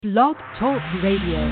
Blog Talk Radio.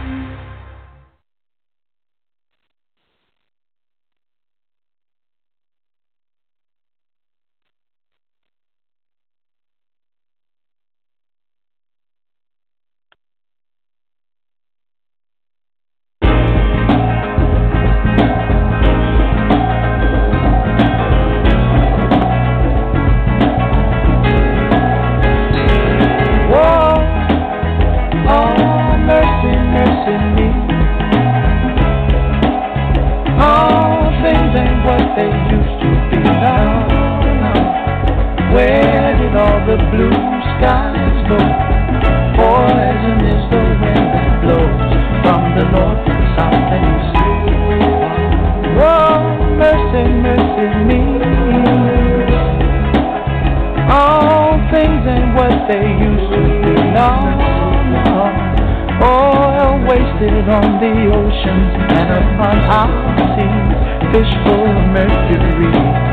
On the oceans and upon our seas, fish full of mercury.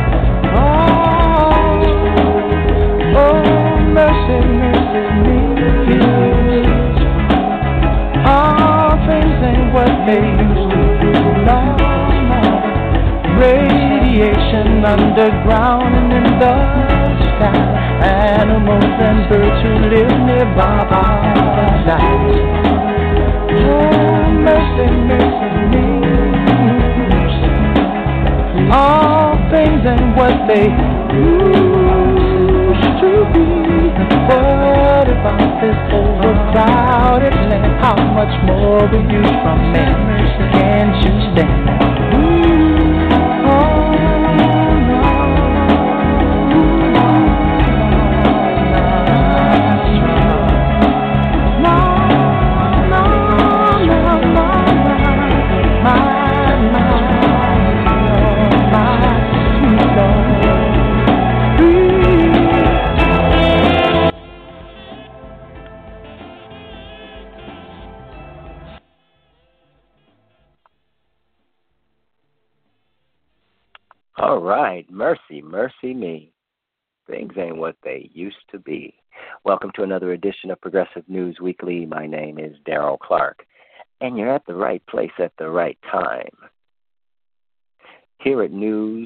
Mercy, mercy me. All things ain't what they used to be. No. Radiation underground and in the sky. Animals and birds who live nearby die. Mercy, mercy me. All things and what they used to be. What about this overcrowded land? How much more will you from man? Can't you stand that? All right, mercy, mercy me. Things ain't what they used to be. Welcome to another edition of Progressive News Weekly. My name is Daryl Clark, and you're at the right place at the right time. Here at News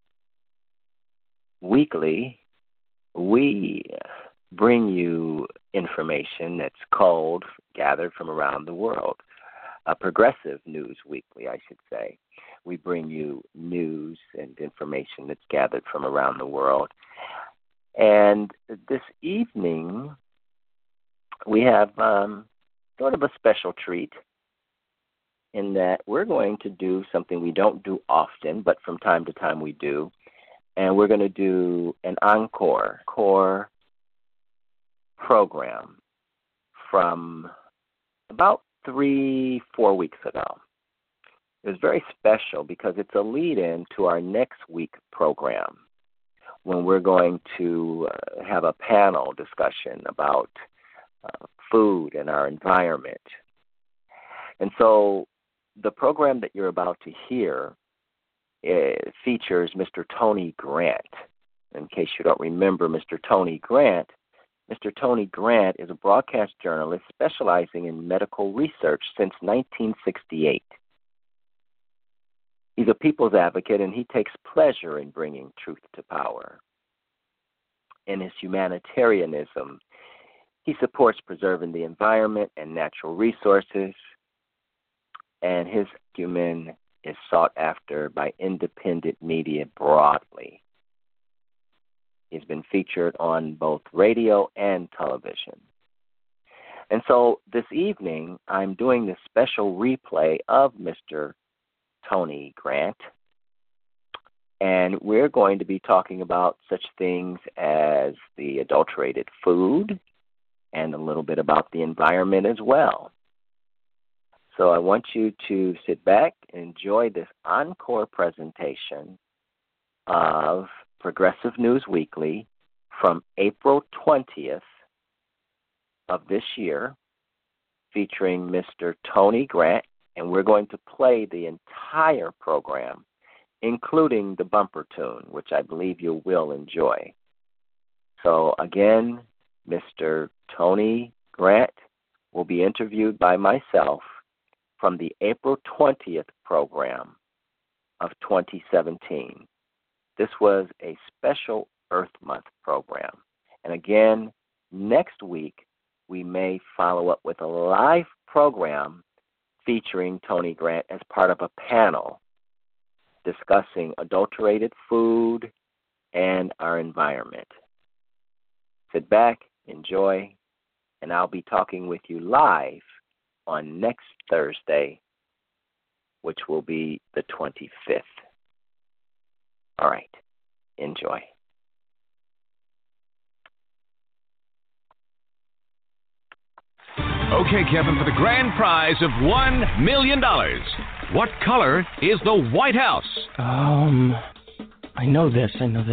Weekly, we bring you information that's gathered from around the world. Progressive News Weekly, I should say. We bring you news and information that's gathered from around the world. And this evening, we have sort of a special treat in that we're going to do something we don't do often, but from time to time we do. And we're going to do an encore program from about 3-4 weeks ago. It was very special because it's a lead-in to our next week program when we're going to have a panel discussion about food and our environment. And so the program that you're about to hear features Mr. Tony Grant. In case you don't remember Mr. Tony Grant is a broadcast journalist specializing in medical research since 1968. He's a people's advocate, and he takes pleasure in bringing truth to power. In his humanitarianism, he supports preserving the environment and natural resources, and his acumen is sought after by independent media broadly. He's been featured on both radio and television. And so this evening, I'm doing this special replay of Mr. Tony Grant, and we're going to be talking about such things as the adulterated food and a little bit about the environment as well. So I want you to sit back and enjoy this encore presentation of Progressive News Weekly from April 20th of this year, featuring Mr. Tony Grant. And we're going to play the entire program, including the bumper tune, which I believe you will enjoy. So again, Mr. Tony Grant will be interviewed by myself from the April 20th program of 2017. This was a special Earth Month program. And again, next week, we may follow up with a live program featuring Tony Grant as part of a panel discussing adulterated food and our environment. Sit back, enjoy, and I'll be talking with you live on next Thursday, which will be the 25th. All right, enjoy. Okay, Kevin, for the grand prize of $1 million, what color is the White House? I know this.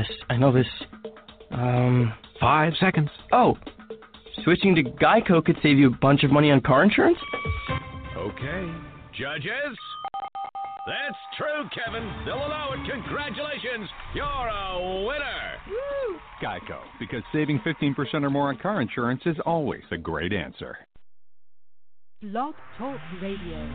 5 seconds. Oh, switching to Geico could save you a bunch of money on car insurance? Okay. Judges? That's true, Kevin. They'll allow it. Congratulations. You're a winner. Woo! Geico, because saving 15% or more on car insurance is always a great answer. Blog Talk Radio.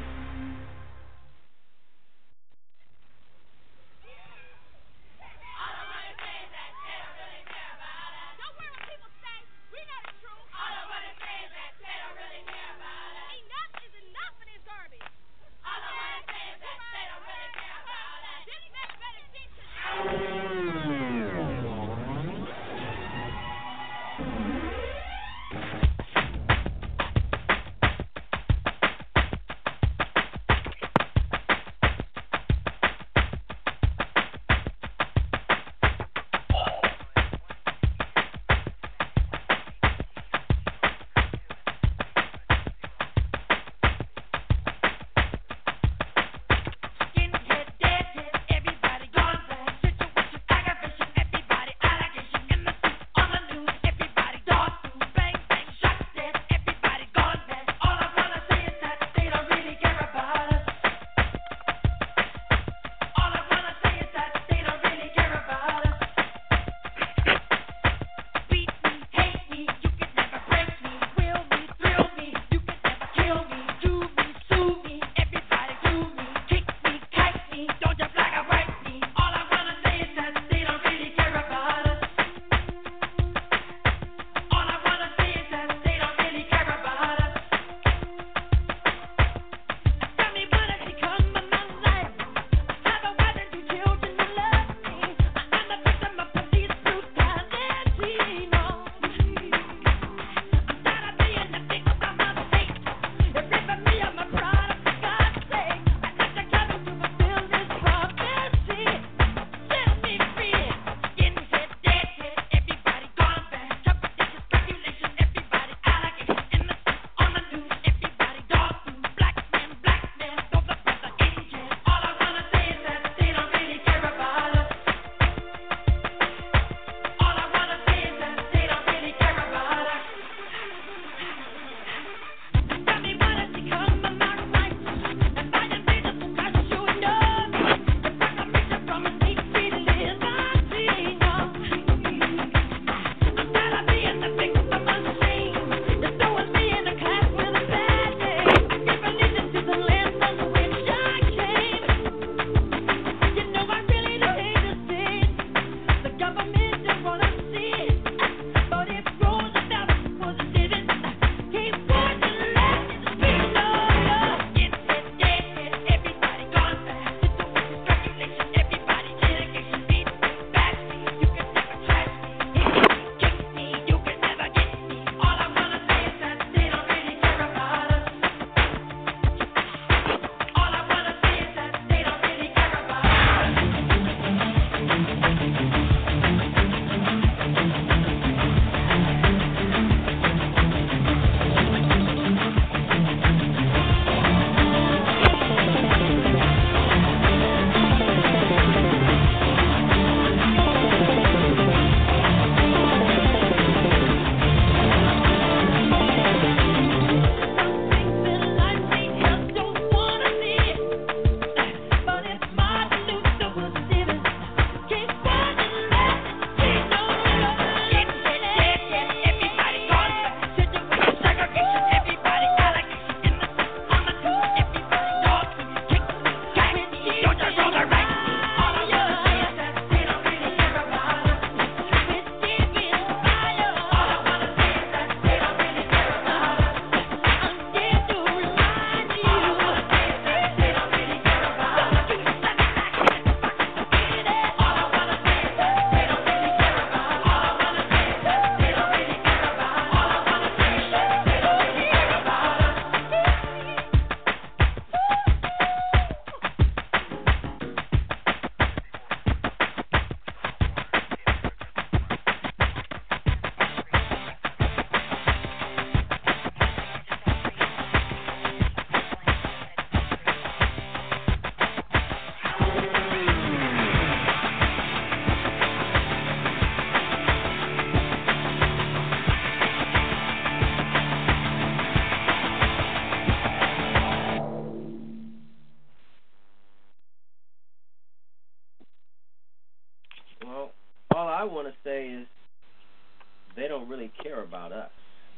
want to say is they don't really care about us.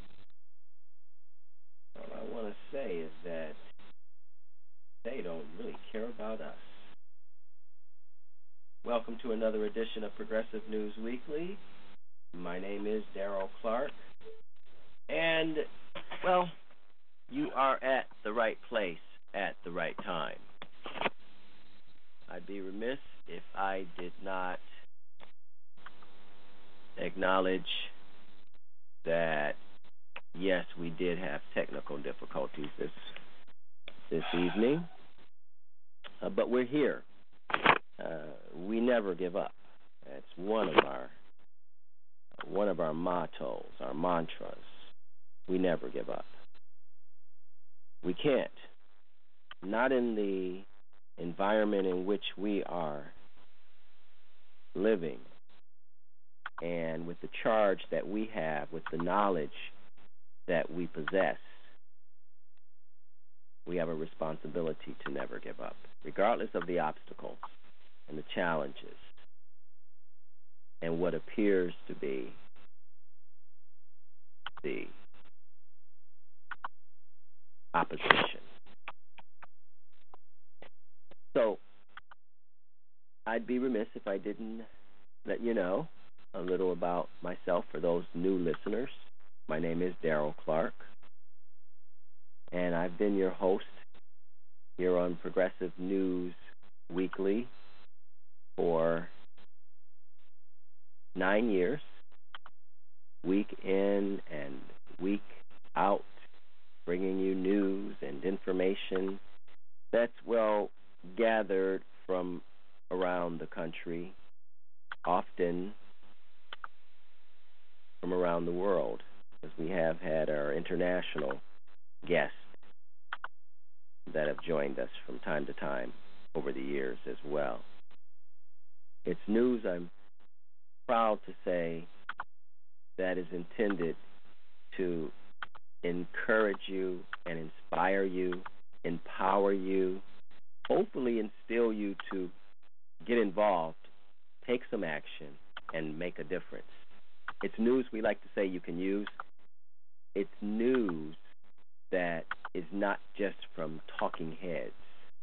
All I want to say is that they don't really care about us. Welcome to another edition of Progressive News Weekly. My name is Darrell Clark. And, well, you are at the right place at the right time. I'd be remiss if I did not acknowledge that, yes, we did have technical difficulties this evening, but we're here. We never give up. That's one of our mottos, our mantras. We never give up. We can't. Not in the environment in which we are living, and with the charge that we have, with the knowledge that we possess. We have a responsibility to never give up, regardless of the obstacles and the challenges and what appears to be the opposition. So, I'd be remiss if I didn't let you know a little about myself for those new listeners. My name is Darrell Clark, and I've been your host here on Progressive News Weekly for 9 years, week in and week out, bringing you news and information that's well gathered from around the country, often from around the world, as we have had our international guests that have joined us from time to time over the years as well. It's news, I'm proud to say, that is intended to encourage you and inspire you, empower you, hopefully instill you to get involved, take some action, and make a difference. It's news we like to say you can use. It's news that is not just from talking heads.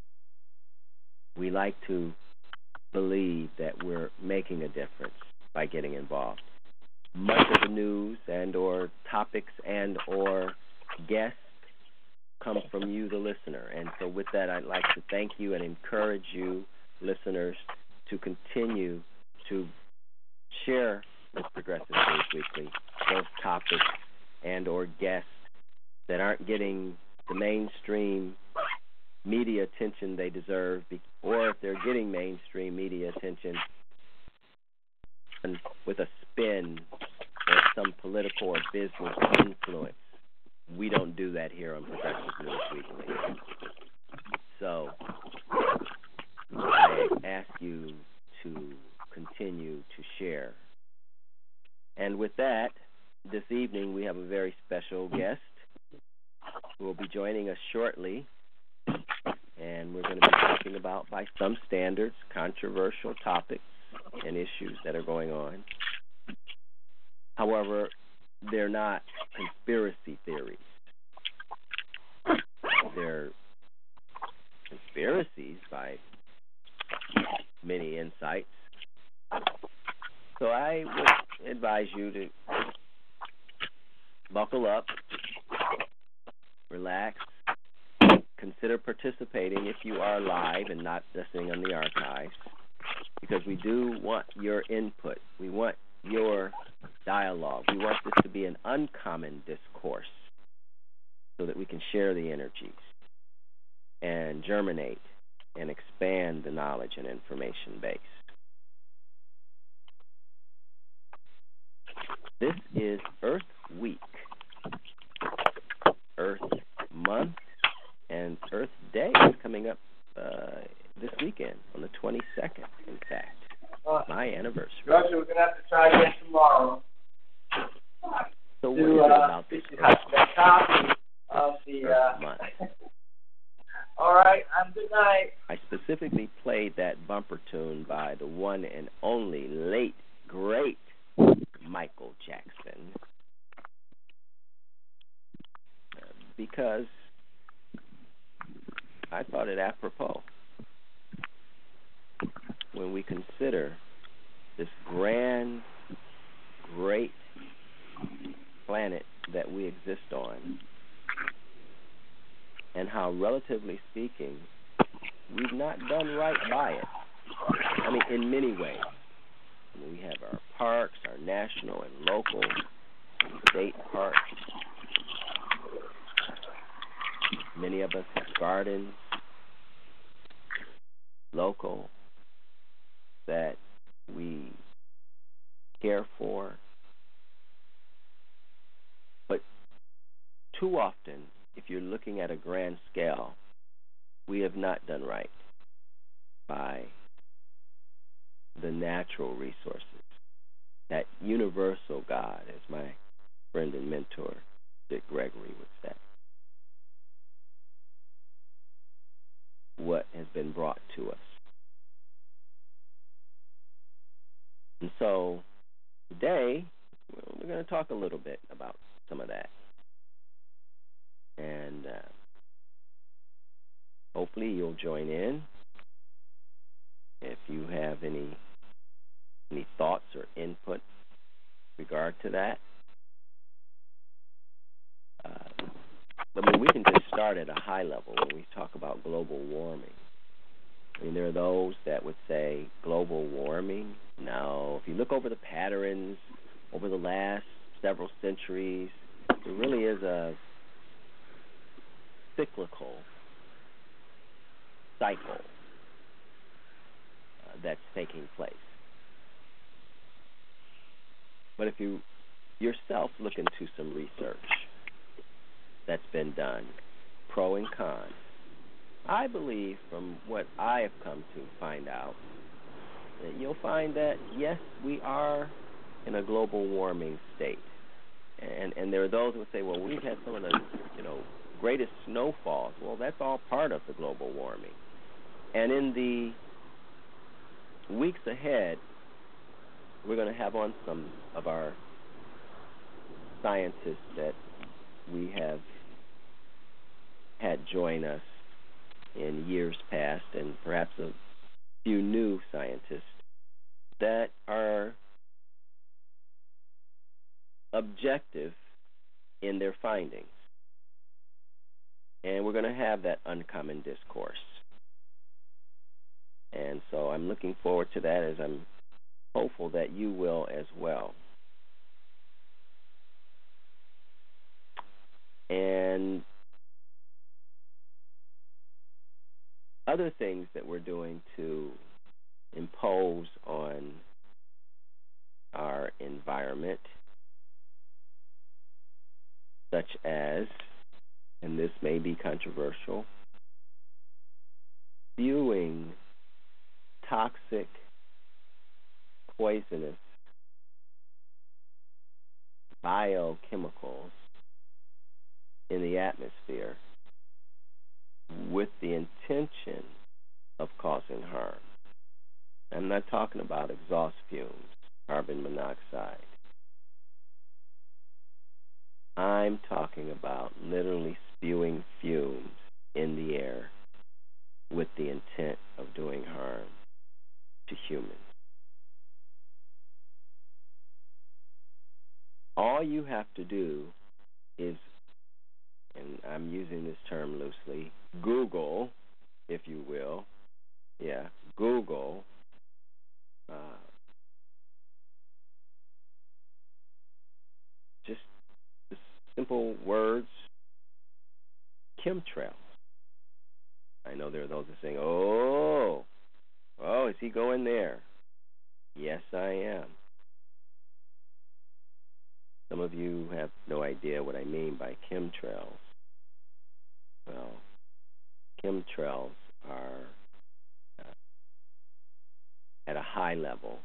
We like to believe that we're making a difference by getting involved. Much of the news and or topics and or guests come from you, the listener. And so with that, I'd like to thank you and encourage you, listeners, to continue to share with Progressive News Weekly those topics and or guests that aren't getting the mainstream media attention they deserve, or if they're getting mainstream media attention and with a spin or some political or business influence. We don't do that here on Progressive News Weekly. So I ask you to continue to share. And with that, this evening we have a very special guest who will be joining us shortly. And we're going to be talking about, by some standards, controversial topics and issues that are going on. However, they're not conspiracy theories. They're conspiracies by many insights. So I would advise you to buckle up, relax, consider participating if you are live and not listening on the archives, because we do want your input. We want your dialogue. We want this to be an uncommon discourse so that we can share the energies and germinate and expand the knowledge and information base. This is Earth Week, Earth Month, and Earth Day is coming up this weekend on the 22nd, in fact. My anniversary. Russia, we're going to have to try again tomorrow. So what is it about this copy of the month? All right, good night. I specifically played that bumper tune by the one and only late great Michael Jackson, because I thought it apropos when we consider this grand, great planet that we exist on, and how, relatively speaking, we've not done right by it. I mean, in many ways. I mean, we have our parks, our national and local, state parks. Many of us have gardens, local, that we care for. But too often, if you're looking at a grand scale, we have not done right by the natural resources, that universal God, as my friend and mentor Dick Gregory would say. What has been brought to us. And so today, we're going to talk a little bit about some of that. And hopefully you'll join in. If you have any thoughts or input in regard to that. I mean, we can just start at a high level when we talk about global warming. I mean, there are those that would say global warming. No, if you look over the patterns over the last several centuries, there really is a cyclical cycle that's taking place. But if you yourself look into some research that's been done, pro and con, I believe from what I have come to find out that you'll find that, yes, we are in a global warming state. And there are those who would say, well, we've had some of the, greatest snowfalls. Well, that's all part of the global warming. And in the weeks ahead, we're going to have on some of our scientists that we have had join us in years past, and perhaps a few new scientists that are objective in their findings. And we're going to have that uncommon discourse. And so I'm looking forward to that, as I'm hopeful that you will as well. And other things that we're doing to impose on our environment, such as, and this may be controversial, spewing toxic, poisonous biochemicals in the atmosphere with the intention of causing harm. I'm not talking about exhaust fumes, carbon monoxide. I'm talking about literally spewing fumes in the air with the intent of doing harm to humans. All you have to do is, and I'm using this term loosely, Google, if you will. Yeah, Google just the simple words, chemtrails. I know there are those that are saying, oh, is he going there? Yes, I am. Some of you have no idea what I mean by chemtrails. Well, chemtrails are at a high level.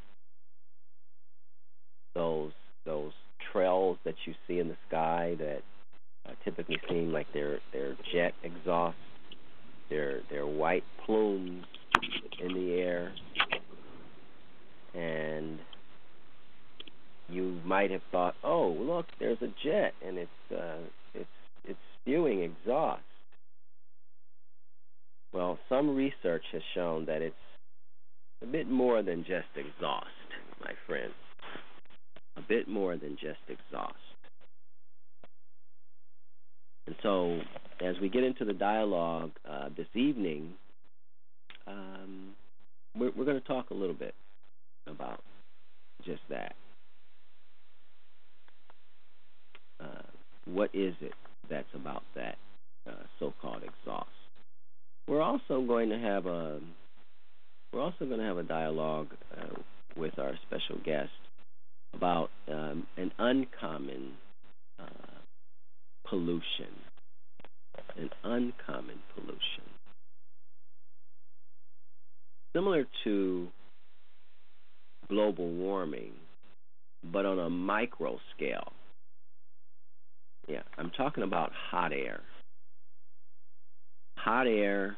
Those trails that you see in the sky that typically seem like they're jet exhaust, they're white plumes in the air, and thought, oh, look, there's a jet, and it's spewing exhaust. Well, some research has shown that it's a bit more than just exhaust, my friends. A bit more than just exhaust. And so, as we get into the dialogue this evening, we're going to talk a little bit about just that. What is it that's about that so-called exhaust? We're also going to have a dialogue with our special guest about an uncommon pollution. An uncommon pollution. Similar to global warming, but on a micro scale. Yeah, I'm talking about hot air. Hot air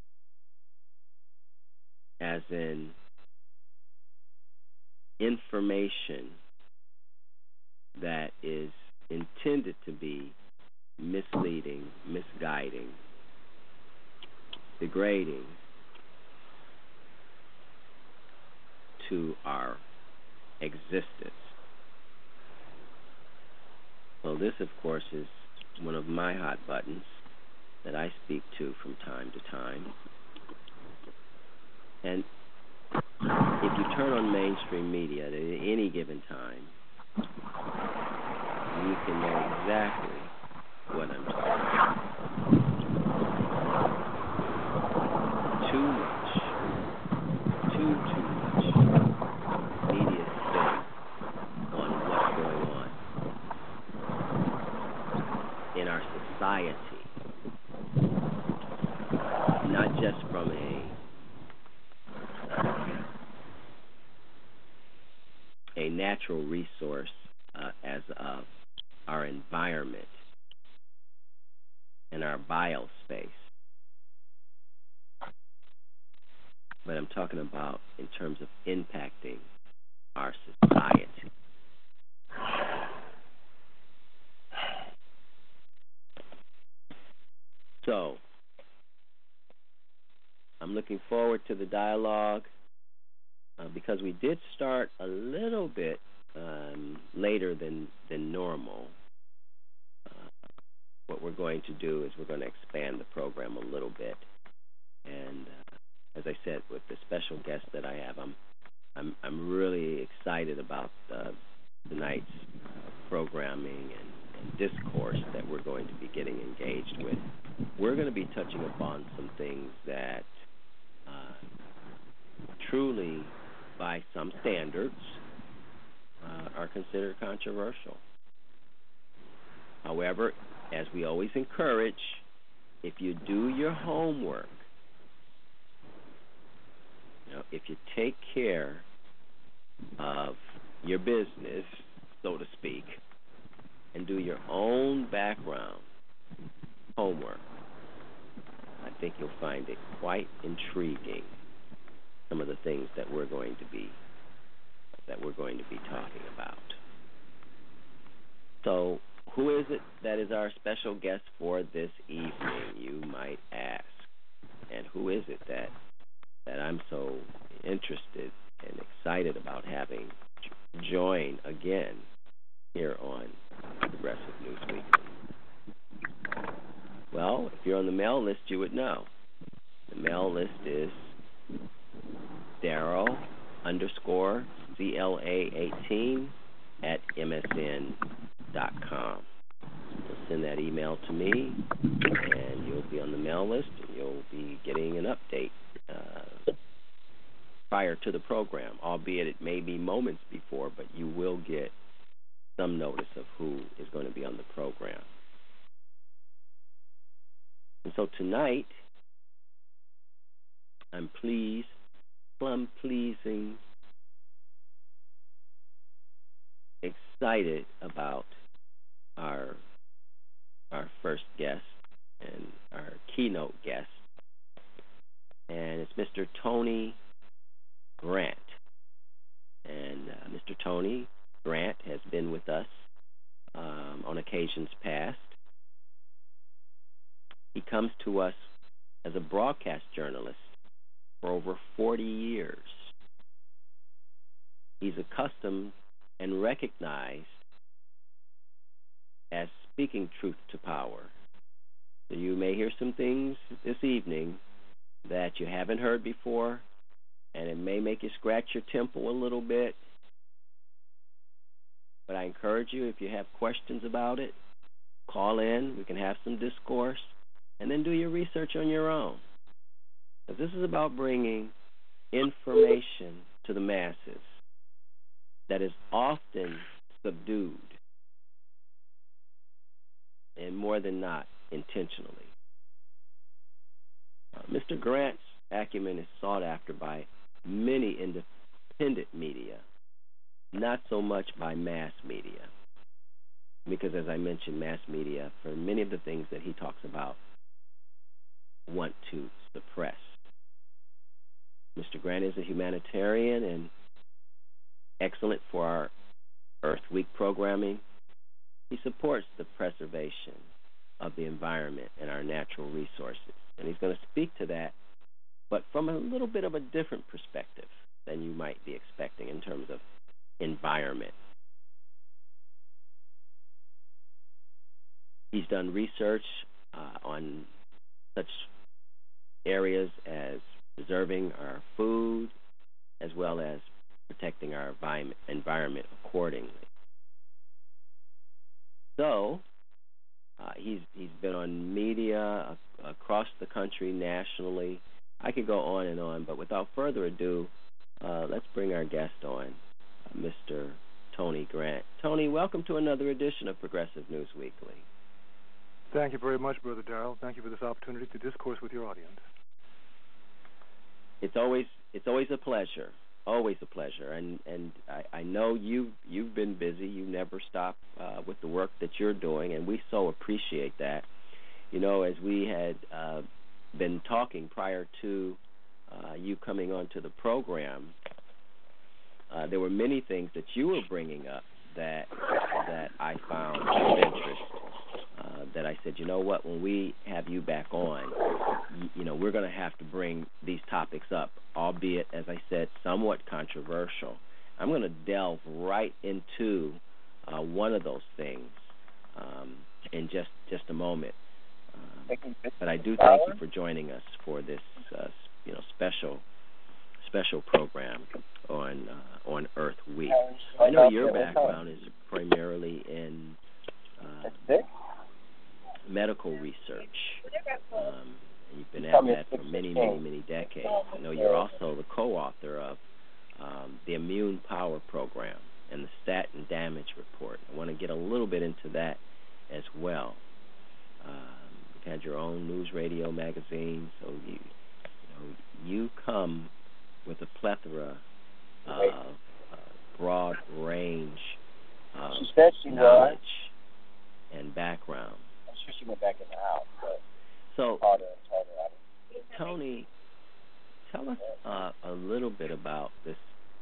as in information that is intended to be misleading, misguiding, degrading to our existence. So this, of course, is one of my hot buttons that I speak to from time to time. And if you turn on mainstream media at any given time, you can know exactly what I'm talking about. Too much media spin on what's going on in our society, not just from a natural resource as of our environment and our biospace, but I'm talking about in terms of impacting our society. So, I'm looking forward to the dialogue because we did start a little bit later than normal. What we're going to do is we're going to expand the program a little bit, and as I said, with the special guest that I have, I'm really excited about tonight's programming and discourse that we're going to be getting engaged with. We're going to be touching upon some things that truly, by some standards, are considered controversial. However, as we always encourage, if you do your homework, if you take care of your business, so to speak, and do your own background homework, I think you'll find it quite intriguing, some of the things that we're going to be talking about. So, who is it that is our special guest for this evening, you might ask? And who is it that I'm so interested and excited about having join again here on Progressive News Weekly? Well, if you're on the mail list, you would know. The mail list is Daryl_CLA18 at MSN.com. You'll send that email to me, and you'll be on the mail list, and you'll be getting an update prior to the program, albeit it may be moments before, but you will get some notice of who is going to be on the program. And so tonight, I'm pleasing, excited about our first guest and our keynote guest, and it's Mr. Tony Grant. And Mr. Tony Grant has been with us on occasions past. He comes to us as a broadcast journalist for over 40 years. He's accustomed and recognized as speaking truth to power. So you may hear some things this evening that you haven't heard before, and it may make you scratch your temple a little bit. But I encourage you, if you have questions about it, call in. We can have some discourse, and then do your research on your own. Because this is about bringing information to the masses that is often subdued, and more than not, intentionally. Mr. Grant's acumen is sought after by many independent media, not so much by mass media. Because, as I mentioned, mass media, for many of the things that he talks about, want to suppress. Mr. Grant is a humanitarian and excellent for our Earth Week programming. He supports the preservation of the environment and our natural resources. And he's going to speak to that, but from a little bit of a different perspective than you might be expecting in terms of environment. He's done research on such areas as preserving our food as well as protecting our environment accordingly. So he's been on media across the country, nationally. I could go on and on, but without further ado, let's bring our guest on, Mr. Tony Grant. Tony, welcome to another edition of Progressive News Weekly. Thank you very much, Brother Darrell. Thank you for this opportunity to discourse with your audience. It's always a pleasure. Always a pleasure, and I know you've been busy. You never stop with the work that you're doing, and we so appreciate that. You know, as we had been talking prior to you coming onto the program, there were many things that you were bringing up that I found of interest. That I said, you know what, when we have you back on, you know, we're going to have to bring these topics up, albeit, as I said, somewhat controversial. I'm going to delve right into one of those things in just a moment. But I do thank you for joining us for this, special program on Earth Week. I know your background is primarily in medical research. You've been at that for many, many, many decades. I know you're also the co-author of the Immune Power Program and the Statin Damage Report. I want to get a little bit into that as well. You've had your own news radio magazine, so you come with a plethora of broad range of knowledge and background. She went back in the house. So, Tony, tell us a little bit about this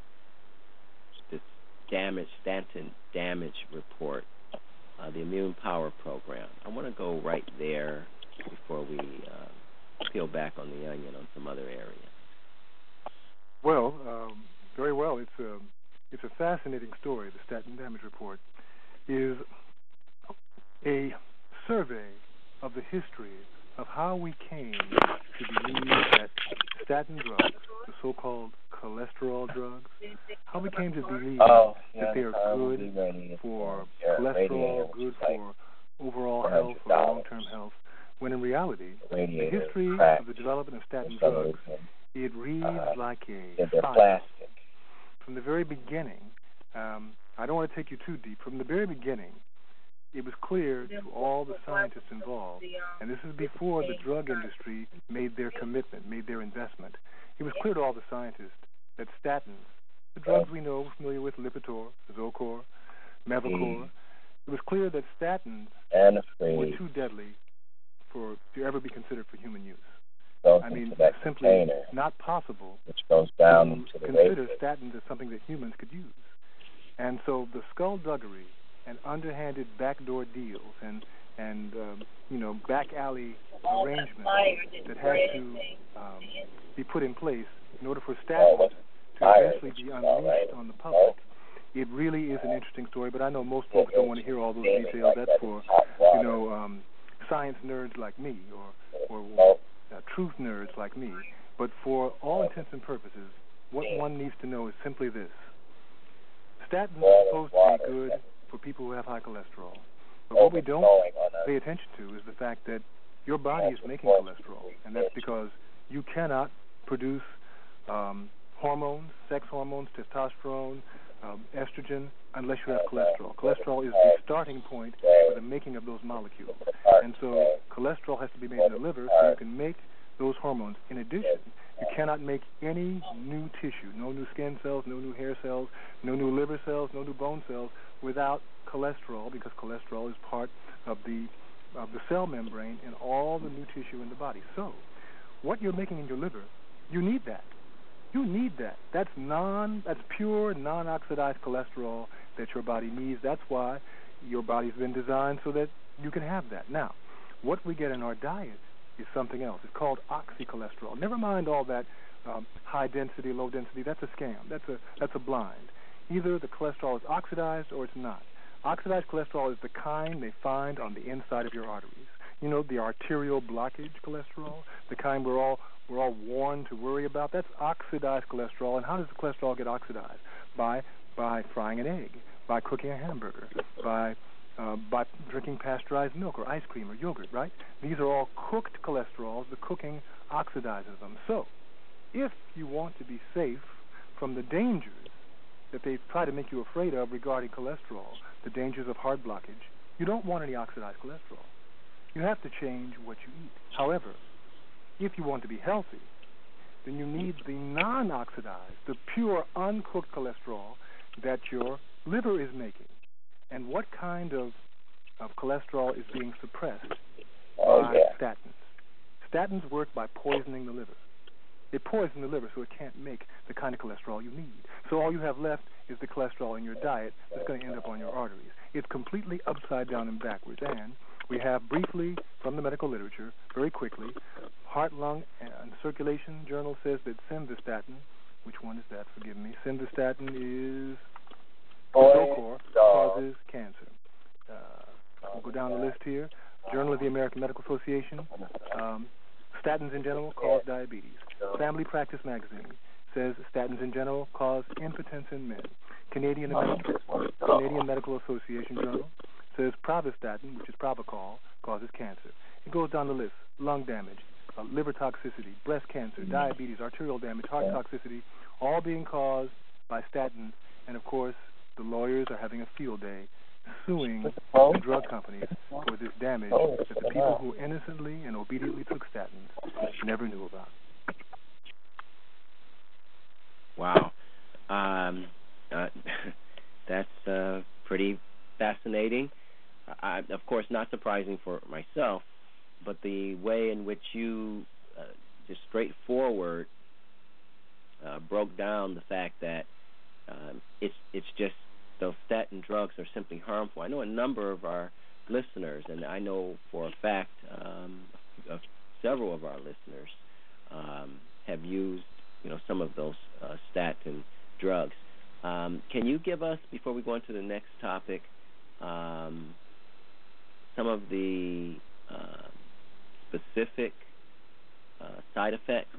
statin damage report, the Immune Power Program. I want to go right there before we peel back on the onion on some other areas. Well, very well. It's a fascinating story. The Statin Damage Report is a survey of the history of how we came to believe that statin drugs, the so-called cholesterol drugs, how we came to believe that they are good for cholesterol, good for overall health, for long-term health, when in reality, the history of the development of statin drugs, it reads like a saga. From the very beginning, I don't want to take you too deep, from the very beginning, it was clear to all the scientists involved, and this is before the drug industry made their commitment, made their investment. It was clear to all the scientists that statins, the drugs we know, familiar with, Lipitor, Zocor, Mevacor, it was clear that statins were too deadly to ever be considered for human use. I mean, it's simply not possible to consider statins as something that humans could use. And so the skullduggery and underhanded backdoor deals and back alley arrangements that have to be put in place in order for statins to eventually be unleashed on the public. It really is an interesting story, but I know most folks don't want to hear all those details. That's for science nerds like me or truth nerds like me. But for all intents and purposes, what one needs to know is simply this. Statins are supposed to be good for people who have high cholesterol. But what we don't pay attention to is the fact that your body is making cholesterol, and that's because you cannot produce hormones, sex hormones, testosterone, estrogen, unless you have cholesterol. Cholesterol is the starting point for the making of those molecules. And so cholesterol has to be made in the liver so you can make those hormones. In addition, you cannot make any new tissue, no new skin cells, no new hair cells, no new liver cells, no new bone cells without cholesterol, because cholesterol is part of the cell membrane in all the new tissue in the body. So what you're making in your liver, you need that. You need that. That's pure, non-oxidized cholesterol that your body needs. That's why your body's been designed so that you can have that. Now, what we get in our diet is something else. It's called oxycholesterol. Never mind all that high density, low density. That's a scam. That's a blind. Either the cholesterol is oxidized or it's not. Oxidized cholesterol is the kind they find on the inside of your arteries. You know, the arterial blockage cholesterol, the kind we're all warned to worry about. That's oxidized cholesterol. And how does the cholesterol get oxidized? By frying an egg, by cooking a hamburger, by drinking pasteurized milk or ice cream or yogurt, right? These are all cooked cholesterols. The cooking oxidizes them. So if you want to be safe from the dangers that they try to make you afraid of regarding cholesterol, the dangers of heart blockage, you don't want any oxidized cholesterol. You have to change what you eat. However, if you want to be healthy, then you need the non-oxidized, the pure, uncooked cholesterol that your liver is making. And what kind of cholesterol is being suppressed by statins? Statins work by poisoning the liver. They poison the liver so it can't make the kind of cholesterol you need. So all you have left is the cholesterol in your diet that's going to end up on your arteries. It's completely upside down and backwards. And we have briefly from the medical literature, very quickly, Heart, Lung, and Circulation Journal says that simvastatin, which one is that? Forgive me. Simvastatin is Zocor, causes cancer. We'll go down the list here. Journal of the American Medical Association, statins in general cause diabetes. Family Practice Magazine says statins in general cause impotence in men. Canadian Medical Association Journal says pravastatin, which is Pravachol, causes cancer. It goes down the list. Lung damage, liver toxicity, breast cancer, diabetes, arterial damage, heart toxicity, all being caused by statins. And, of course, the lawyers are having a field day suing the drug companies for this damage that the people who innocently and obediently took statins never knew about. Wow. That's pretty fascinating. Of course, not surprising for myself, but the way in which you just straightforward broke down the fact that it's just those statin drugs are simply harmful. I know a number of our listeners, and I know for a fact several of our listeners have used some of those statin drugs. Can you give us, before we go into the next topic, some of the specific side effects?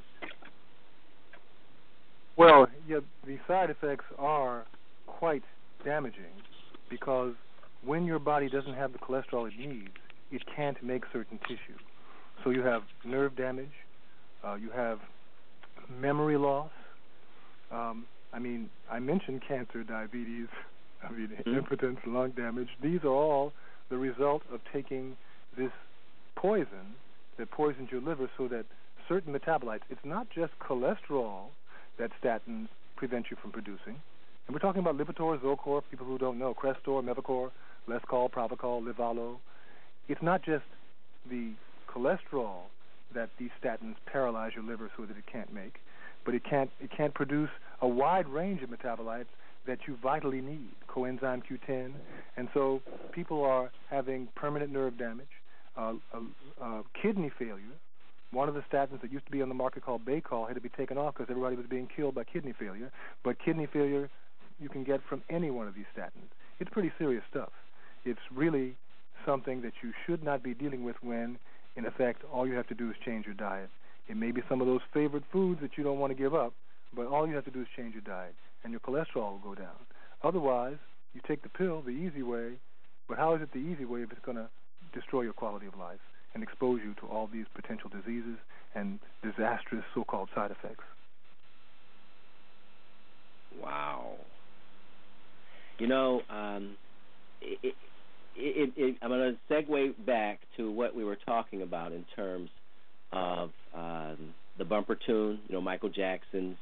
Well, yeah, the side effects are quite damaging because when your body doesn't have the cholesterol it needs, it can't make certain tissue. So you have nerve damage, you have memory loss. I mentioned cancer, diabetes, impotence, lung damage. These are all the result of taking this poison that poisons your liver so that certain metabolites, it's not just cholesterol that statins prevent you from producing. And we're talking about Lipitor, Zocor, people who don't know, Crestor, Mevacor, Lescol, Pravachol, Livalo. It's not just the cholesterol that these statins paralyze your liver so that it can't make, but it can't produce a wide range of metabolites that you vitally need, coenzyme Q10. And so people are having permanent nerve damage, kidney failure. One of the statins that used to be on the market called Baycol had to be taken off because everybody was being killed by kidney failure. But kidney failure you can get from any one of these statins. It's pretty serious stuff. It's really something that you should not be dealing with when, in effect, all you have to do is change your diet. It may be some of those favorite foods that you don't want to give up, but all you have to do is change your diet, and your cholesterol will go down. Otherwise, you take the pill the easy way, but how is it the easy way if it's going to destroy your quality of life and expose you to all these potential diseases and disastrous so-called side effects? Wow. You know, I'm going to segue back to what we were talking about in terms of the bumper tune, Michael Jackson's,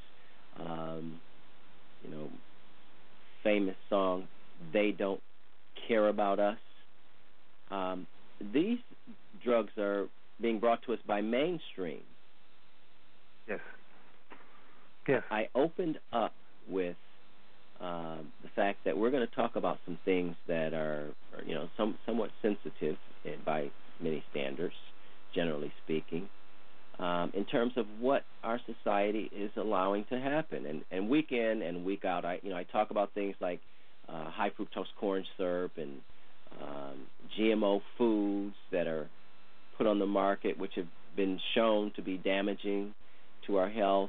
famous song, They Don't Care About Us. These drugs are being brought to us by mainstream. Yes. Yes. I opened up with the fact that we're going to talk about some things that are somewhat sensitive by many standards, generally speaking, in terms of what our society is allowing to happen. And week in and week out, I talk about things like high fructose corn syrup and GMO foods that are put on the market, which have been shown to be damaging to our health.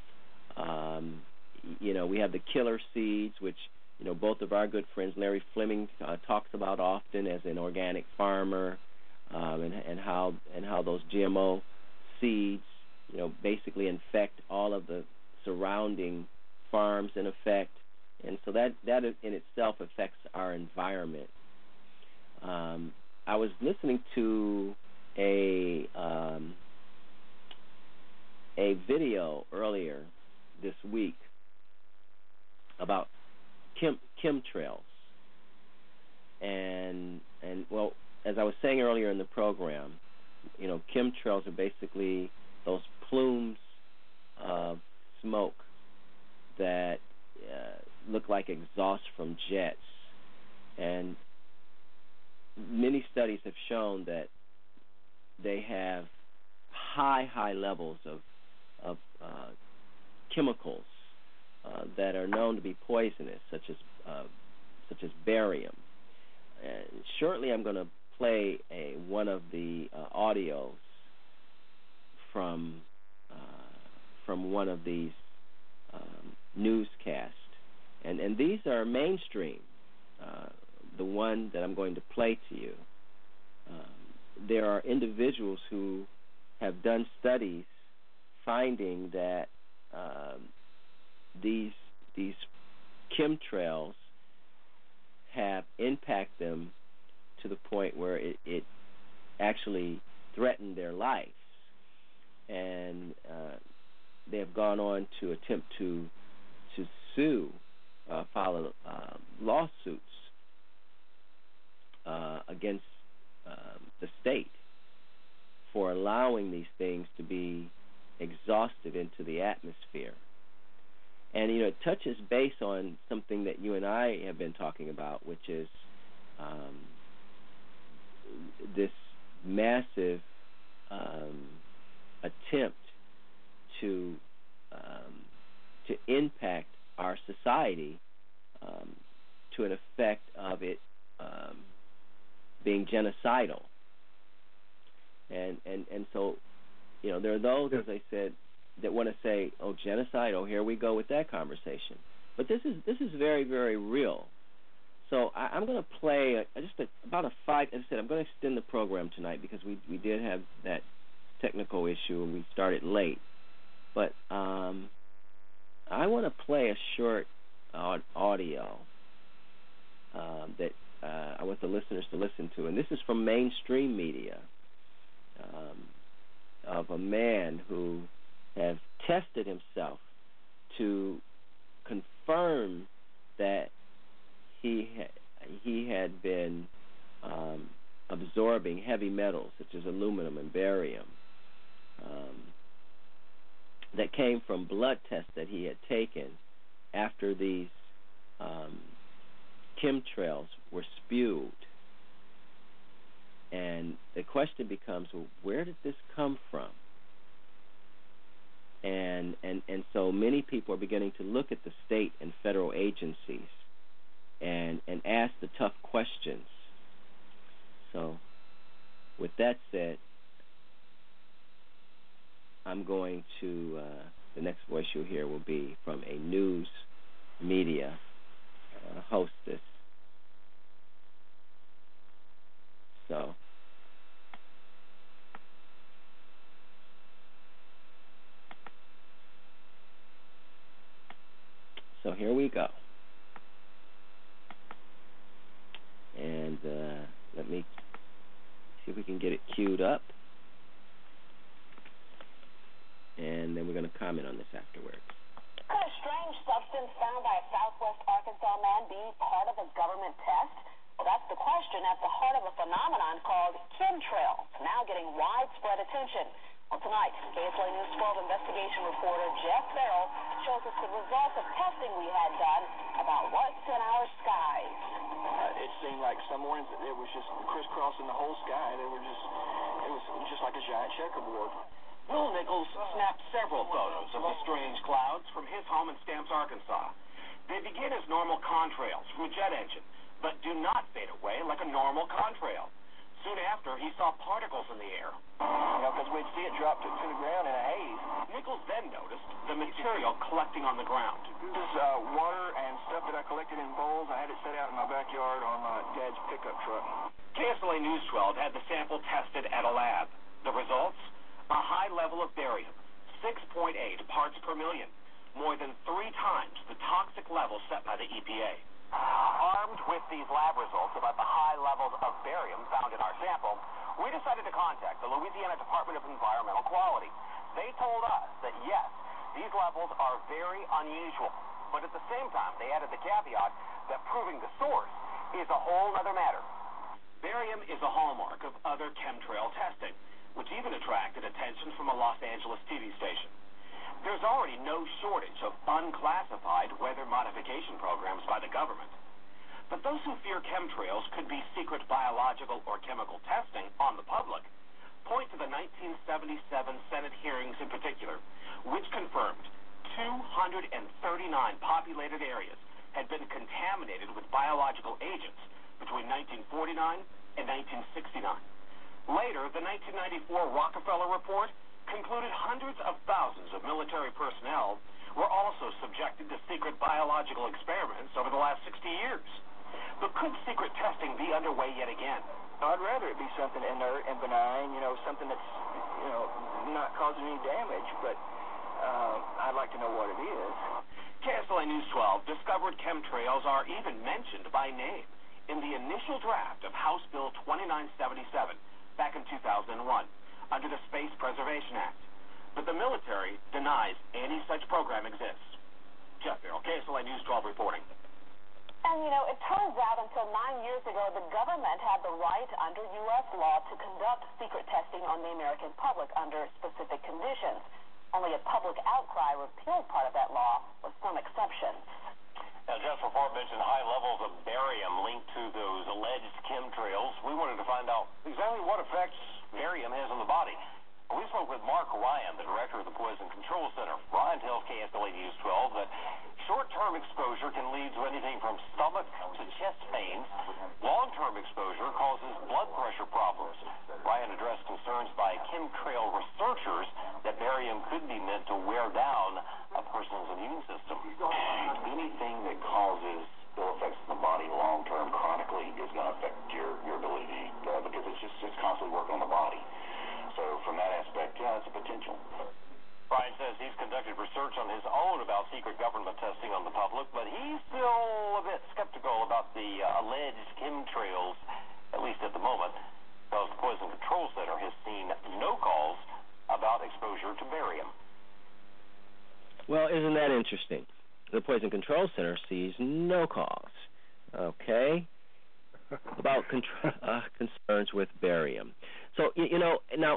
We have the killer seeds, which both of our good friends, Larry Fleming talks about often as an organic farmer, and how those GMO seeds basically infect all of the surrounding farms in effect, and so that in itself affects our environment. I was listening to a video earlier this week about chemtrails, and well, as I was saying earlier in the program, chemtrails are basically those plumes of smoke that look like exhaust from jets, and many studies have shown that they have high levels of chemicals that are known to be poisonous, such as barium. And shortly, I'm going to play one of the audios from one of these newscasts, and these are mainstream. The one that I'm going to play to you, there are individuals who have done studies finding that these chemtrails have impacted them to the point where it actually threatened their lives, and they have gone on to attempt to sue, file lawsuits against the state for allowing these things to be exhausted into the atmosphere. And, it touches base on something that you and I have been talking about, which is this massive attempt to impact our society to an effect of it being genocidal. And so, there are those, as I said, that want to say, "Oh, genocide! Oh, here we go with that conversation." But this is very, very real. So I'm going to play about a 5. As I said, I'm going to extend the program tonight because we did have that technical issue and we started late. But I want to play a short audio that I want the listeners to listen to, and this is from mainstream media of a man who have tested himself to confirm that he had been absorbing heavy metals such as aluminum and barium that came from blood tests that he had taken after these chemtrails were spewed. And the question becomes, well, where did this come from? And so many people are beginning to look at the state and federal agencies and ask the tough questions. So with that said, I'm going to, the next voice you'll hear will be from a news media hostess. So here we go. And let me see if we can get it queued up. And then we're going to comment on this afterwards. Could a strange substance found by a Southwest Arkansas man be part of a government test? Well, that's the question at the heart of a phenomenon called chemtrails, now getting widespread attention. Well, tonight, KSLA News 12 investigation reporter Jeff Farrell shows us the results of testing we had done about what's in our skies. It seemed like some mornings it was just crisscrossing the whole sky. It was just like a giant checkerboard. Will Nichols snapped several photos of the strange clouds from his home in Stamps, Arkansas. They begin as normal contrails from a jet engine, but do not fade away like a normal contrail. Soon after, he saw particles in the air. Because we'd see it drop to the ground in a haze. Nichols then noticed the material collecting on the ground. This is water and stuff that I collected in bowls. I had it set out in my backyard on my dad's pickup truck. KSLA News 12 had the sample tested at a lab. The results? A high level of barium, 6.8 parts per million, more than 3 times the toxic level set by the EPA. Armed with these lab results about the high levels of barium found in our sample, we decided to contact the Louisiana Department of Environmental Quality. They told us that, yes, these levels are very unusual, but at the same time, they added the caveat that proving the source is a whole other matter. Barium is a hallmark of other chemtrail testing, which even attracted attention from a Los Angeles TV station. There's already no shortage of unclassified weather modification programs by the government. But those who fear chemtrails could be secret biological or chemical testing on the public point to the 1977 Senate hearings in particular, which confirmed 239 populated areas had been contaminated with biological agents between 1949 and 1969. Later, the 1994 Rockefeller Report concluded hundreds of thousands of military personnel were also subjected to secret biological experiments over the last 60 years. But could secret testing be underway yet again? I'd rather it be something inert and benign, something that's, not causing any damage, but I'd like to know what it is. KSLA News 12 discovered chemtrails are even mentioned by name in the initial draft of House Bill 2977 back in 2001. Under the Space Preservation Act. But the military denies any such program exists. Jeff Farrell, KSLA News 12 reporting. And, it turns out until 9 years ago, the government had the right under U.S. law to conduct secret testing on the American public under specific conditions. Only a public outcry repealed part of that law with some exceptions. Now, Jeff's report mentioned high levels of barium linked to those alleged chemtrails. We wanted to find out exactly what effects barium has on the body. We spoke with Mark Ryan, the director of the Poison Control Center. Ryan tells KSLA News 12 that short-term exposure can lead to anything from stomach to chest pains. Long-term exposure causes blood pressure problems. Ryan addressed concerns by chemtrail researchers that barium could be meant to wear down a person's immune system. Anything that causes ill effects in the body long-term, chronically, is going to affect your ability because it's constantly working on the body. So from that aspect, yeah, it's a potential. Ryan says he's conducted research on his own about secret government testing on the public, but he's still a bit skeptical about the alleged chemtrails, at least at the moment, because the Poison Control Center has seen no calls about exposure to barium. Well, isn't that interesting? The Poison Control Center sees no calls, okay, about concerns with barium. So, now,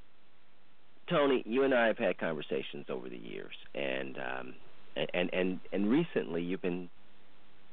Tony, you and I have had conversations over the years, and recently you've been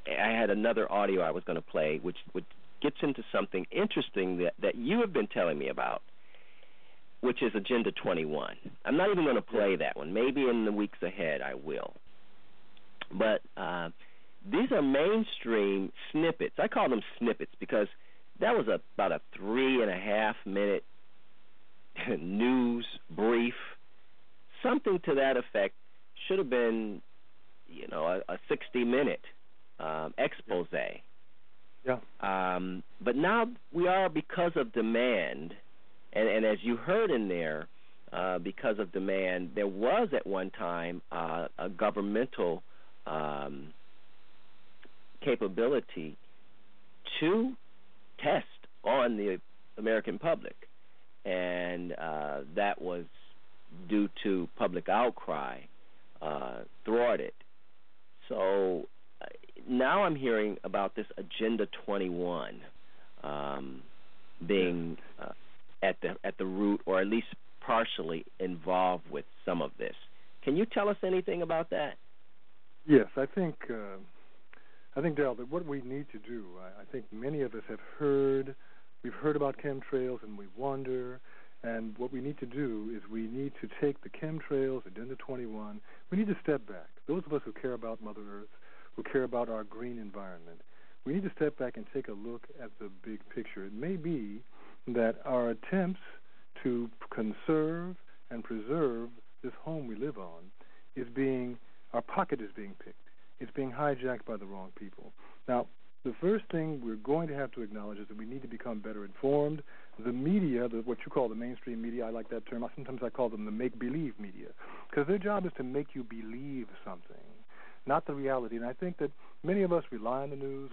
I had another audio I was going to play, which gets into something interesting that you have been telling me about, which is Agenda 21. I'm not even going to play that one. Maybe in the weeks ahead I will. But these are mainstream snippets. I call them snippets because that was about a 3.5-minute news brief, something to that effect. Should have been, a 60-minute expose. Yeah. But now we are, because of demand, and as you heard in there, because of demand, there was at one time a governmental capability to test on the American public, and that was, due to public outcry, thwarted. So now I'm hearing about this Agenda 21 being at the root, or at least partially involved with some of this. Can you tell us anything about that? Yes, I think, Darrell, that what we need to do, I think many of us we've heard about chemtrails and we wonder, and what we need to do is we need to take the chemtrails, Agenda 21, we need to step back. Those of us who care about Mother Earth, who care about our green environment, we need to step back and take a look at the big picture. It may be that our attempts to conserve and preserve this home we live on our pocket is being picked. It's being hijacked by the wrong people. Now, the first thing we're going to have to acknowledge is that we need to become better informed. The media, what you call the mainstream media, I like that term. Sometimes I call them the make-believe media, because their job is to make you believe something, not the reality. And I think that many of us rely on the news.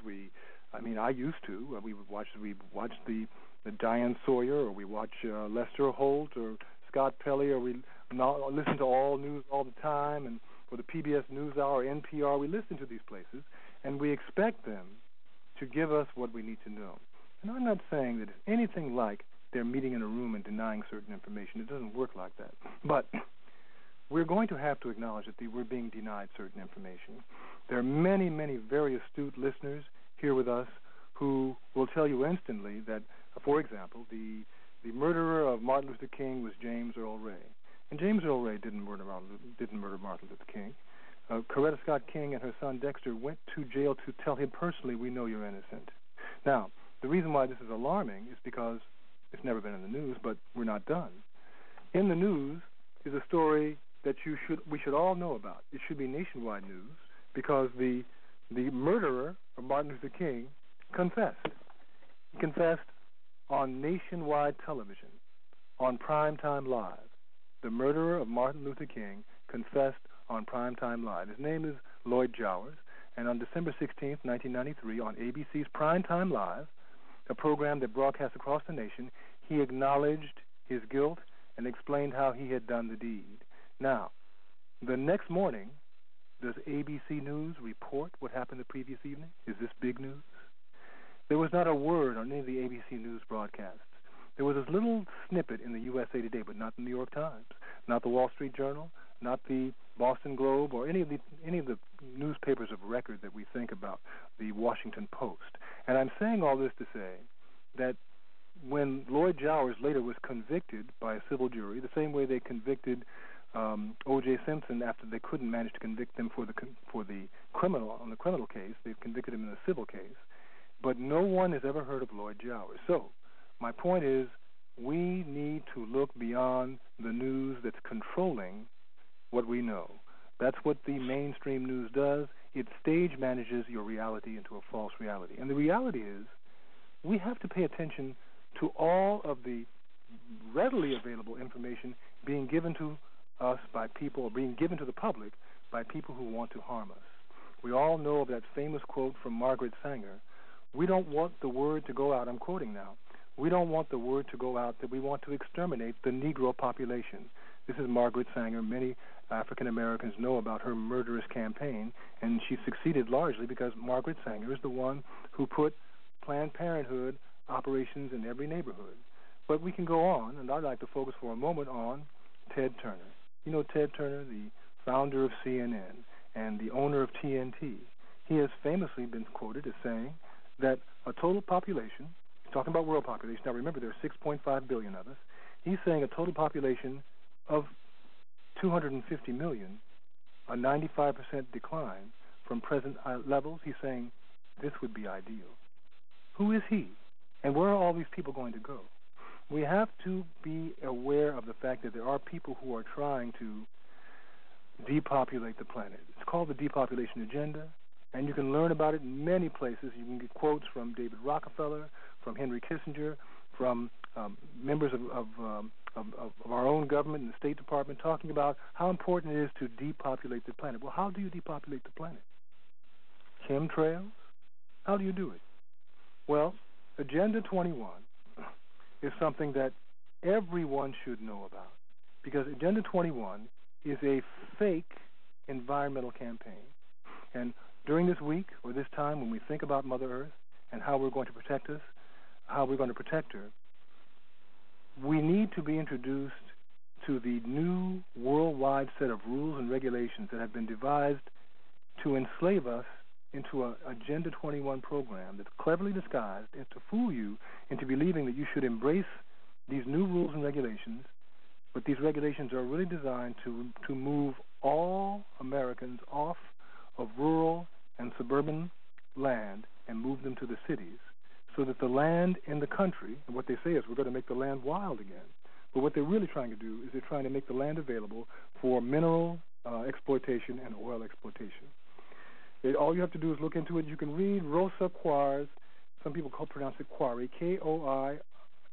I used to. We would watch the Diane Sawyer, or we watch Lester Holt or Scott Pelley, or we listen to All News all the time, and for the PBS NewsHour, NPR, we listen to these places, and we expect them to give us what we need to know. And I'm not saying that it's anything like they're meeting in a room and denying certain information. It doesn't work like that. But we're going to have to acknowledge that we're being denied certain information. There are many, many very astute listeners here with us who will tell you instantly that, for example, the murderer of Martin Luther King was James Earl Ray. And James Earl Ray didn't murder Martin Luther King. Coretta Scott King and her son Dexter went to jail to tell him personally, we know you're innocent. Now, the reason why this is alarming is because it's never been in the news, but we're not done. In the news is a story that we should all know about. It should be nationwide news, because the murderer of Martin Luther King confessed. He confessed on nationwide television, on Primetime Live. The murderer of Martin Luther King confessed on Primetime Live. His name is Lloyd Jowers, and on December 16th, 1993, on ABC's Primetime Live, a program that broadcasts across the nation, he acknowledged his guilt and explained how he had done the deed. Now, the next morning, does ABC News report what happened the previous evening? Is this big news? There was not a word on any of the ABC News broadcasts. There was this little snippet in the USA Today, but not the New York Times, not the Wall Street Journal, not the Boston Globe, or any of the newspapers of record that we think about, the Washington Post. And I'm saying all this to say that when Lloyd Jowers later was convicted by a civil jury, the same way they convicted O.J. Simpson after they couldn't manage to convict him on the criminal case, they convicted him in a civil case. But no one has ever heard of Lloyd Jowers. So my point is, we need to look beyond the news that's controlling what we know. That's what the mainstream news does. It stage manages your reality into a false reality. And the reality is, we have to pay attention to all of the readily available information being given to us by people, or being given to the public by people who want to harm us. We all know of that famous quote from Margaret Sanger, we don't want the word to go out, I'm quoting now, we don't want the word to go out that we want to exterminate the Negro population. This is Margaret Sanger. Many African Americans know about her murderous campaign, and she succeeded largely because Margaret Sanger is the one who put Planned Parenthood operations in every neighborhood. But we can go on, and I'd like to focus for a moment on Ted Turner. You know Ted Turner, the founder of CNN and the owner of TNT. he has famously been quoted as saying that a total population, he's talking about world population, now remember there are 6.5 billion of us, he's saying a total population of 250 million, a 95% decline from present levels. He's saying this would be ideal. Who is he? And where are all these people going to go? We have to be aware of the fact that there are people who are trying to depopulate the planet. It's called the Depopulation Agenda, and you can learn about it in many places. You can get quotes from David Rockefeller, from Henry Kissinger, from members of our own government and the State Department talking about how important it is to depopulate the planet. Well, how do you depopulate the planet? Chemtrails? How do you do it? Well, Agenda 21 is something that everyone should know about, because Agenda 21 is a fake environmental campaign. And during this week or this time when we think about Mother Earth and how we're going to protect us, how we're going to protect her, we need to be introduced to the new worldwide set of rules and regulations that have been devised to enslave us into an Agenda 21 program that's cleverly disguised and to fool you into believing that you should embrace these new rules and regulations, but these regulations are really designed to move all Americans off of rural and suburban land and move them to the cities, so that the land in the country, and what they say is we're going to make the land wild again, but what they're really trying to do is they're trying to make the land available for mineral exploitation and oil exploitation. All you have to do is look into it. You can read Rosa Quare's, some people pronounce it Quare, K-O-I-R-E,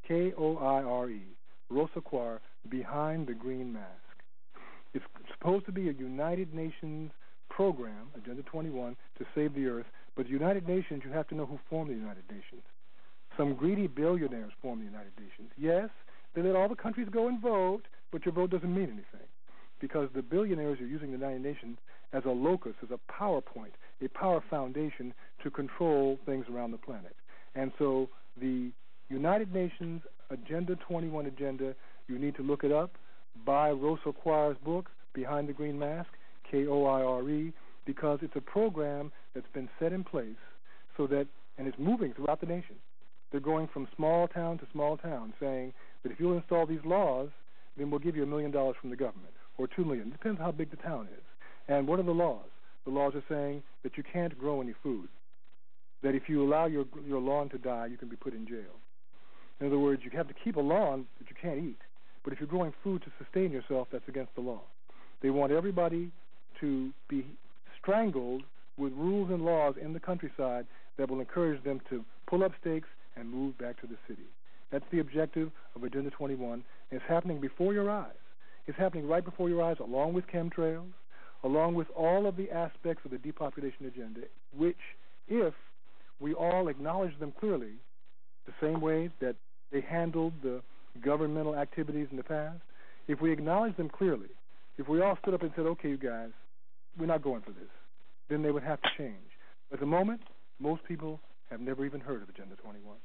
Rosa Quare, Behind the Green Mask. It's supposed to be a United Nations program, Agenda 21, to save the earth, but the United Nations, you have to know who formed the United Nations. Some greedy billionaires formed the United Nations. Yes, they let all the countries go and vote, but your vote doesn't mean anything, because the billionaires are using the United Nations as a locus, as a power point, a power foundation to control things around the planet. And so the United Nations Agenda 21 agenda, you need to look it up, buy Rosa Quare's book, Behind the Green Mask, K-O-I-R-E, because it's a program that's been set in place so that, and it's moving throughout the nation. They're going from small town to small town, saying that if you'll install these laws, then we'll give you $1 million from the government, or $2 million. It depends how big the town is. And what are the laws? The laws are saying that you can't grow any food, that if you allow your lawn to die, you can be put in jail. In other words, you have to keep a lawn that you can't eat, but if you're growing food to sustain yourself, that's against the law. They want everybody to be strangled with rules and laws in the countryside that will encourage them to pull up stakes and move back to the city. That's the objective of Agenda 21, and it's happening before your eyes. It's happening right before your eyes, along with chemtrails, along with all of the aspects of the depopulation agenda, which, if we all acknowledge them clearly, the same way that they handled the governmental activities in the past, if we acknowledge them clearly, if we all stood up and said, okay, you guys, we're not going for this, then they would have to change. At the moment, most people have never even heard of Agenda 21.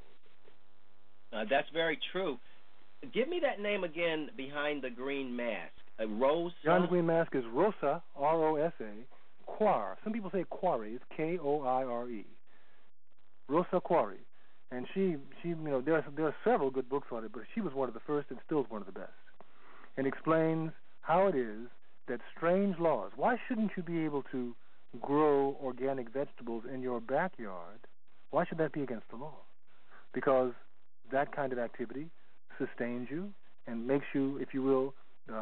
That's very true. Give me that name again, Behind the Green Mask. Rosa? Behind the Green Mask is Rosa, R-O-S-A, Quare. Some people say Quare. It's K-O-I-R-E. Rosa Quare. And she, there are several good books on it, but she was one of the first and still is one of the best. And explains how it is that strange laws. Why shouldn't you be able to grow organic vegetables in your backyard? Why should that be against the law? Because that kind of activity sustains you and makes you, if you will,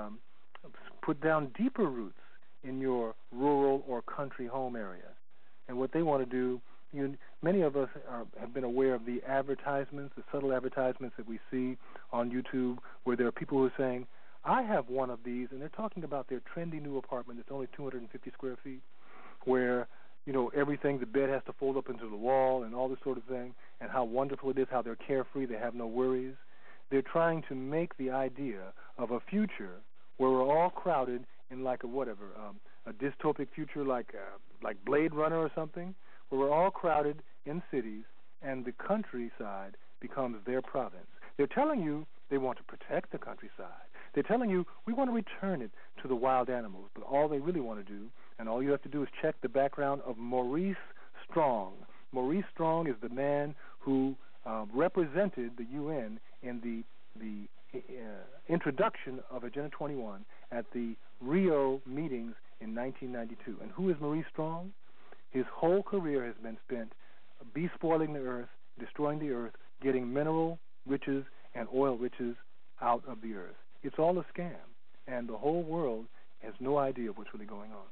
put down deeper roots in your rural or country home area. And what they want to do, many of us have been aware of the advertisements, the subtle advertisements that we see on YouTube, where there are people who are saying, I have one of these, and they're talking about their trendy new apartment that's only 250 square feet, where, everything, the bed has to fold up into the wall and all this sort of thing, and how wonderful it is, how they're carefree, they have no worries. They're trying to make the idea of a future where we're all crowded in like a dystopic future like Blade Runner or something, where we're all crowded in cities and the countryside becomes their province. They're telling you they want to protect the countryside. They're telling you we want to return it to the wild animals, but all they really want to do And all you have to do is check the background of Maurice Strong. Maurice Strong is the man who represented the UN in the introduction of Agenda 21 at the Rio meetings in 1992. And who is Maurice Strong? His whole career has been spent spoiling the earth, destroying the earth, getting mineral riches and oil riches out of the earth. It's all a scam, and the whole world has no idea what's really going on.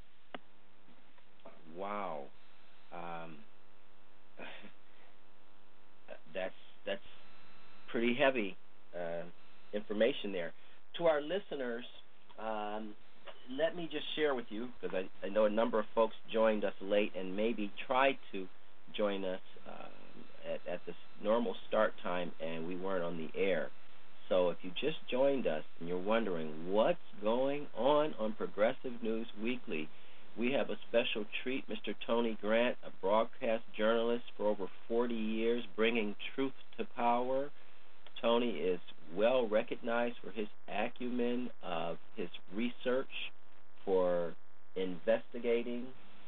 Wow. That's pretty heavy information there. To our listeners, let me just share with you, because I know a number of folks joined us late and maybe tried to join us at the normal start time, and we weren't on the air. So if you just joined us and you're wondering what's going on Progressive News Weekly, we have a special treat. Mr. Tony Grant, a broadcast journalist for over 40 years, bringing truth to power. Tony is well recognized for his acumen of his research, for investigating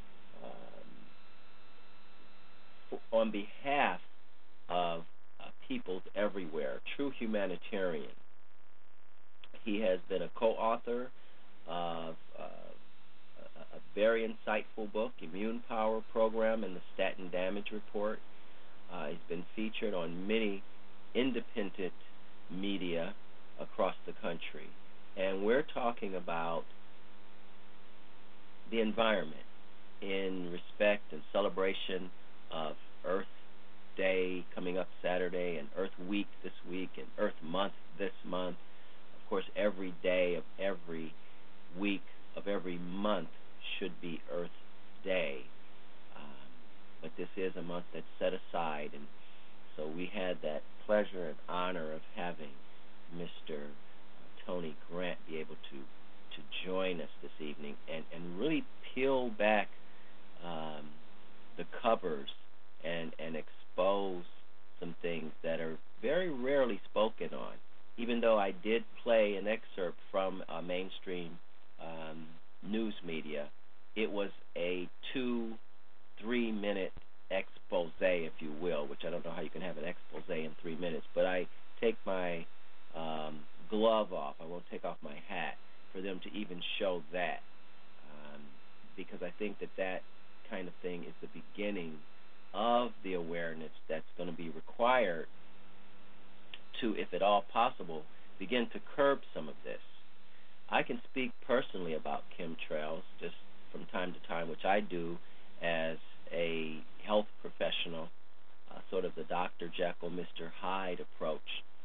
on behalf of peoples everywhere, true humanitarian. He has been a co-author of a very insightful book, Immune Power Program and the Statin Damage Report. He's been featured on many independent media across the country. And we're talking about the environment in respect and celebration of Earth Day coming up Saturday, and Earth Week this week, and Earth Month this month. Of course, every day of every week of every month should be Earth Day. But this is a month that's set aside, and so we had that pleasure and honor of having Mr. Tony Grant be able to join us this evening and really peel back the covers and expose some things that are very rarely spoken on. Even though I did play an excerpt from mainstream news media, it was a 2-3 minute expose, if you will, which I don't know how you can have an expose in 3 minutes, but I take my glove off. I won't take off my hat for them to even show that, because I think that kind of thing is the beginning of the awareness that's going to be required to, if at all possible, begin to curb some of this. I can speak personally about chemtrails just from time to time, which I do as a health professional, sort of the Dr. Jekyll, Mr. Hyde approach.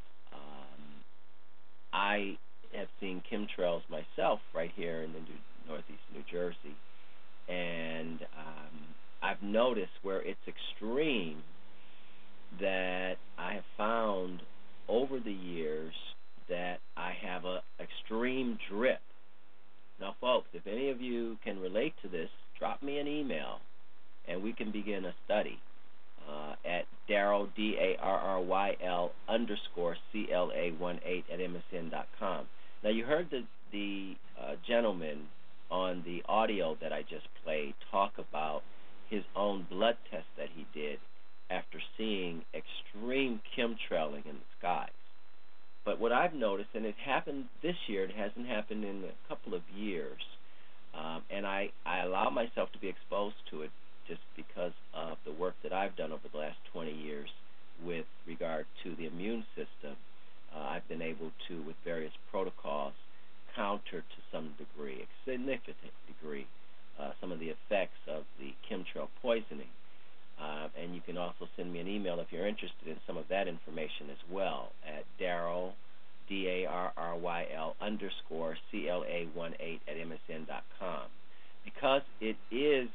I have seen chemtrails myself right here in the northeast New Jersey, and I've noticed where it's extreme that I have found over the years that I have a extreme drip. Now, folks, if any of you can relate to this, drop me an email, and we can begin a study at Darryl, DARRYL _CLA18 at MSN.com. Now, you heard the gentleman on the audio that I just played talk about his own blood test that he did after seeing extreme chemtrailing in the skies. But what I've noticed, and it happened this year, it hasn't happened in a couple of years, and I allow myself to be exposed to it just because of the work that I've done over the last 20 years with regard to the immune system. I've been able to, with various protocols, counter to some degree, a significant degree, some of the effects of the chemtrail poisoning. And you can also send me an email if you're interested in some of that information as well at Darryl, DARRYL _CLA18 at MSN.com. Because it is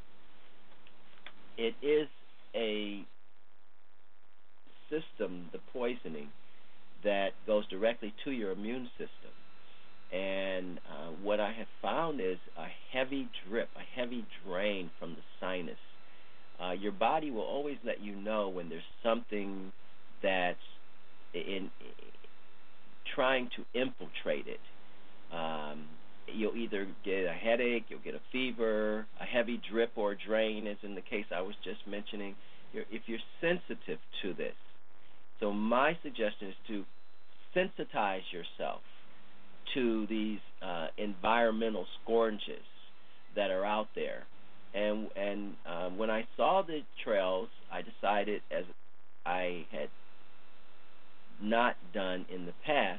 a system, the poisoning, that goes directly to your immune system. And what I have found is a heavy drip, a heavy drain from the sinus. Your body will always let you know when there's something that's trying to infiltrate it. you'll either get a headache, you'll get a fever, a heavy drip or drain, as in the case I was just mentioning, if you're sensitive to this. So my suggestion is to sensitize yourself to these environmental scourges that are out there. And when I saw the trails, I decided, as I had not done in the past,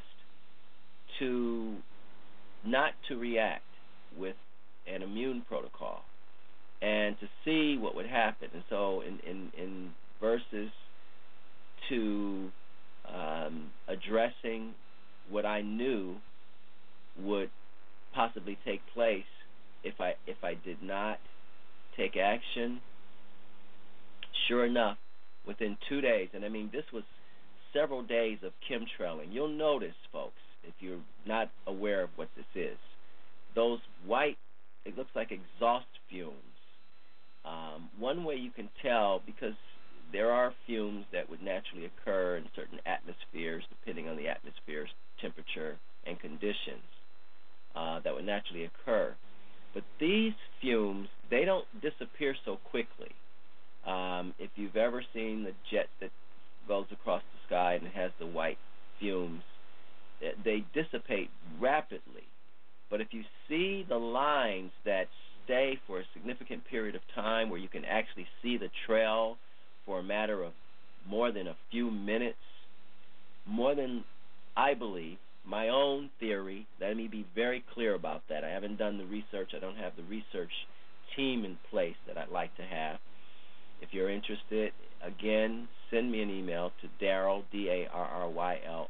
not to react with an immune protocol and to see what would happen. And so in versus to addressing what I knew would possibly take place if I did not take action, sure enough, within 2 days, and I mean this was several days of chemtrailing. You'll notice, folks, if you're not aware of what this is, those white, it looks like exhaust fumes. One way you can tell, because there are fumes that would naturally occur in certain atmospheres, depending on the atmosphere's temperature and conditions, that would naturally occur. But these fumes, they don't disappear so quickly. If you've ever seen the jet that goes across the sky and has the white fumes, they dissipate rapidly. But if you see the lines that stay for a significant period of time where you can actually see the trail for a matter of more than a few minutes, more than, I believe, my own theory, let me be very clear about that. I haven't done the research. I don't have the research team in place that I'd like to have. If you're interested, again, send me an email to Darryl, DARRYL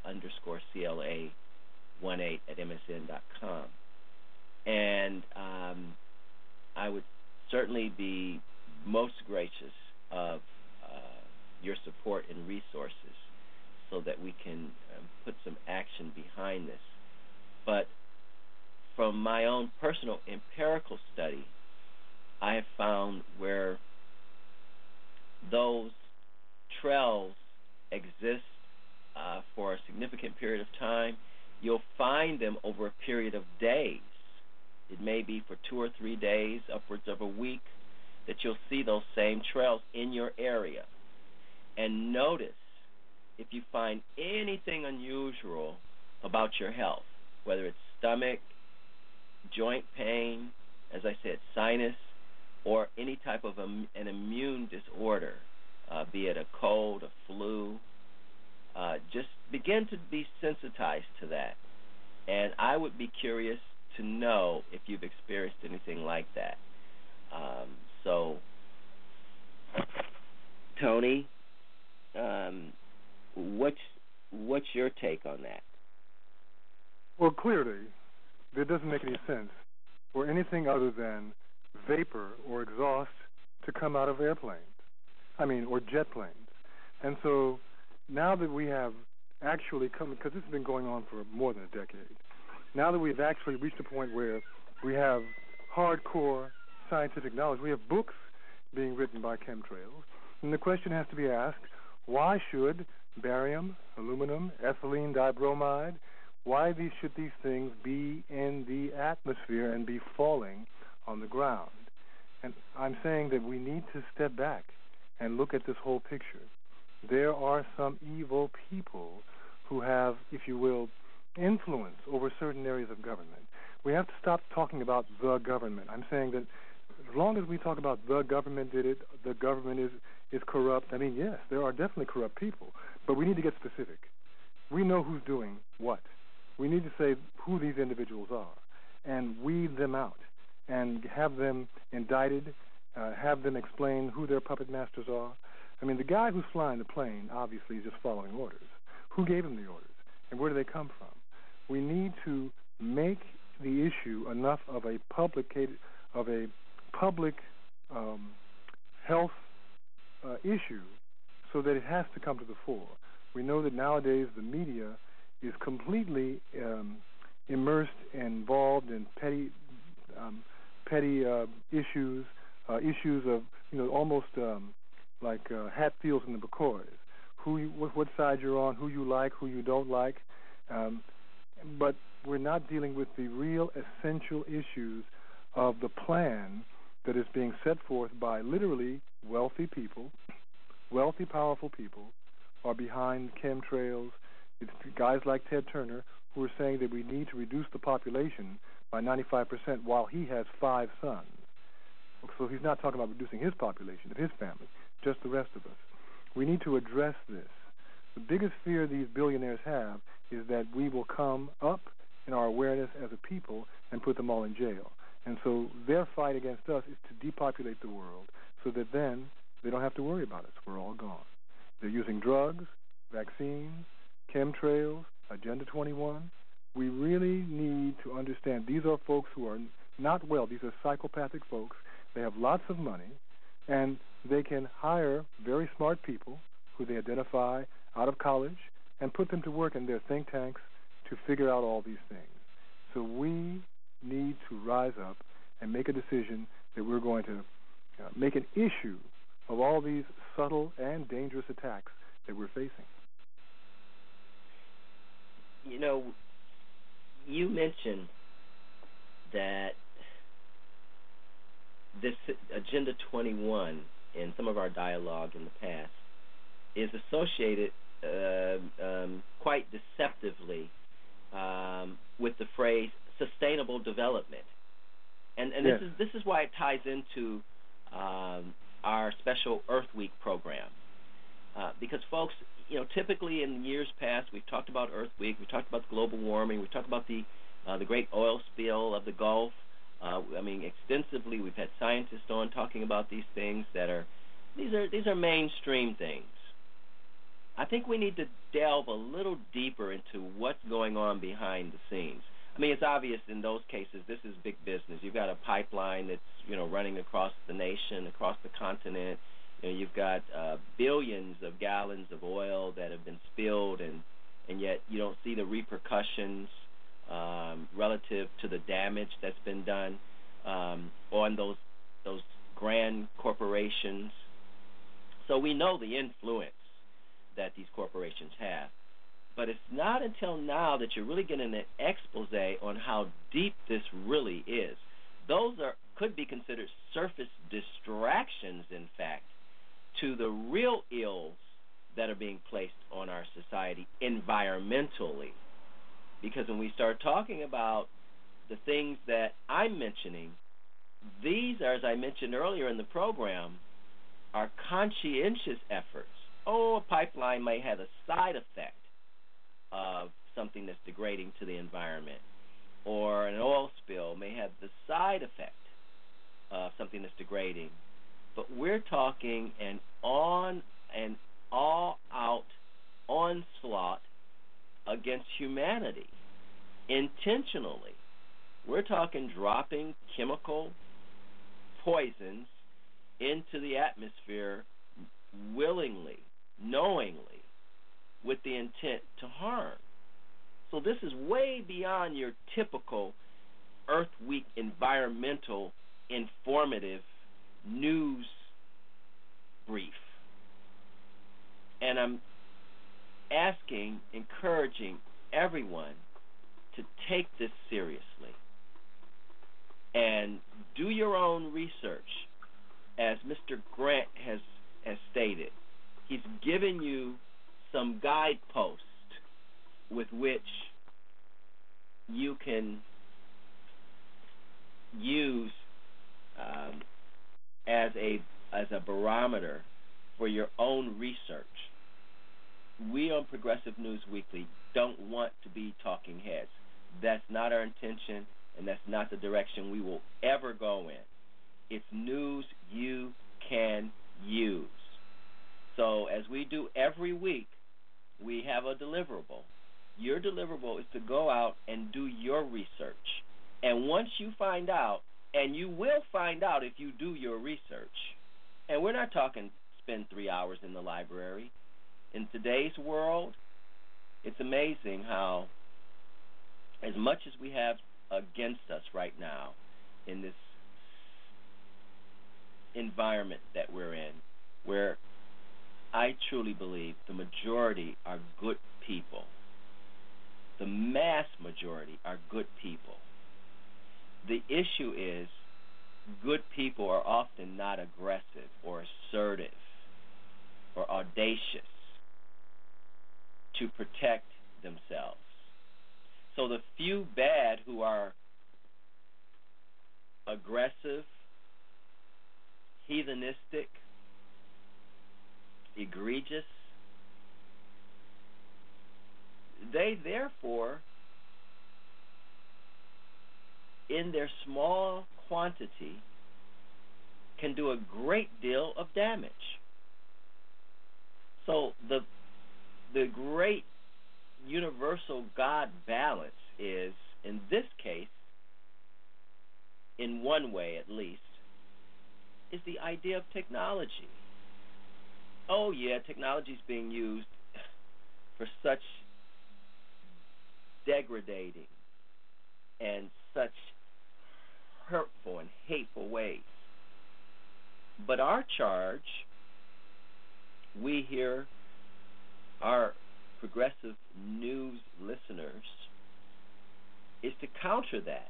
_CLA18 at MSN.com. And I would certainly be most gracious of your support and resources so that we can put some action behind this. But from my own personal empirical study, I have found where those trails exist for a significant period of time, you'll find them over a period of days. It may be for 2 or 3 days, upwards of a week, that you'll see those same trails in your area. And notice if you find anything unusual about your health, whether it's stomach, joint pain, as I said, sinus, or any type of an immune disorder, be it a cold, a flu, just begin to be sensitized to that. And I would be curious to know if you've experienced anything like that. So, Tony, what's your take on that? Well, clearly, it doesn't make any sense for anything other than vapor or exhaust to come out of airplanes, or jet planes. And so now that we have actually come, because this has been going on for more than a decade, now that we've actually reached a point where we have hardcore scientific knowledge, we have books being written by chemtrails, and the question has to be asked, why should barium, aluminum, ethylene dibromide, should these things be in the atmosphere and be falling on the ground? And I'm saying that we need to step back and look at this whole picture. There are some evil people who have, if you will, influence over certain areas of government. We have to stop talking about the government. I'm saying that as long as we talk about the government did it, the government is corrupt, yes, there are definitely corrupt people, but we need to get specific. We know who's doing what. We need to say who these individuals are and weed them out and have them indicted, have them explain who their puppet masters are. The guy who's flying the plane obviously is just following orders. Who gave him the orders and where do they come from? We need to make the issue enough of a public health issue so that it has to come to the fore. We know that nowadays the media is completely immersed and involved in petty issues of almost like Hatfields and the McCoys. What side you're on, who you like, who you don't like. But we're not dealing with the real essential issues of the plan that is being set forth by literally wealthy people, wealthy, powerful people are behind chemtrails. It's guys like Ted Turner who are saying that we need to reduce the population by 95% while he has 5 sons. So he's not talking about reducing his population of his family, just the rest of us. We need to address this. The biggest fear these billionaires have is that we will come up in our awareness as a people and put them all in jail. And so their fight against us is to depopulate the world so that then they don't have to worry about us. We're all gone. They're using drugs, vaccines, chemtrails, Agenda 21. We really need to understand these are folks who are not well. These are psychopathic folks. They have lots of money, and they can hire very smart people who they identify out of college and put them to work in their think tanks to figure out all these things. So we need to rise up and make a decision that we're going to make an issue of all these subtle and dangerous attacks that we're facing. You know, you mentioned that this Agenda 21 in some of our dialogue in the past is associated quite deceptively with the phrase sustainable development. And yes. This is why it ties into our special Earth Week program. Because folks, typically in years past, we've talked about Earth Week, we talked about global warming, we talked about the great oil spill of the Gulf. Extensively, we've had scientists on talking about these things these are mainstream things. I think we need to delve a little deeper into what's going on behind the scenes. It's obvious in those cases this is big business. You've got a pipeline that's running across the nation, across the continent. You've got billions of gallons of oil that have been spilled, and yet you don't see the repercussions relative to the damage that's been done on those grand corporations. So we know the influence that these corporations have. But it's not until now that you're really getting an expose on how deep this really is. Those could be considered surface distractions, in fact, to the real ills that are being placed on our society environmentally. Because when we start talking about the things that I'm mentioning, these are, as I mentioned earlier in the program, are conscientious efforts. A pipeline may have a side effect of something that's degrading to the environment, or an oil spill may have the side effect of something that's degrading. But we're talking an all-out onslaught against humanity intentionally. We're talking dropping chemical poisons into the atmosphere willingly, knowingly, with the intent to harm. So this is way beyond your typical Earth Week environmental informative news brief. And I'm encouraging everyone to take this seriously and do your own research. As Mr. Grant has stated, he's given you some guideposts with which you can use as a barometer for your own research. We on Progressive News Weekly don't want to be talking heads. That's not our intention, and that's not the direction we will ever go in. It's news you can use. So as we do every week, we have a deliverable. Your deliverable is to go out and do your research. And once you find out, and you will find out if you do your research, and we're not talking spend 3 hours in the library. In today's world, it's amazing how, as much as we have against us right now in this environment that we're in, where I truly believe the majority are good people, the mass majority are good people. The issue is good people are often not aggressive or assertive or audacious to protect themselves. So the few bad who are aggressive, heathenistic, egregious, they therefore, in their small quantity, can do a great deal of damage. So the great universal God balance is, in this case, in one way at least, is the idea of technology. Oh yeah, technology is being used for such degrading and such hurtful and hateful ways. But our charge, we here, our progressive news listeners, is to counter that.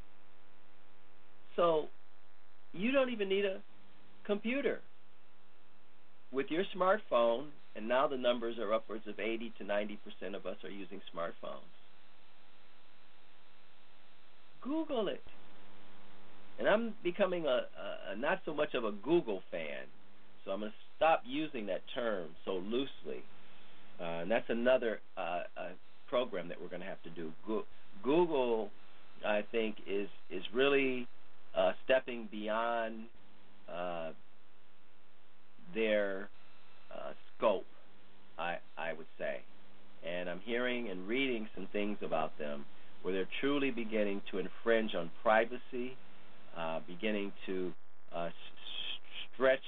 So you don't even need a computer. With your smartphone, and now the numbers are upwards of 80 to 90% of us are using smartphones. Google it. And I'm becoming a not so much of a Google fan, so I'm going to stop using that term so loosely. And that's another program that we're going to have to do. Google, I think, is really stepping beyond their scope, I would say. And I'm hearing and reading some things about them where they're truly beginning to infringe on privacy, beginning to stretch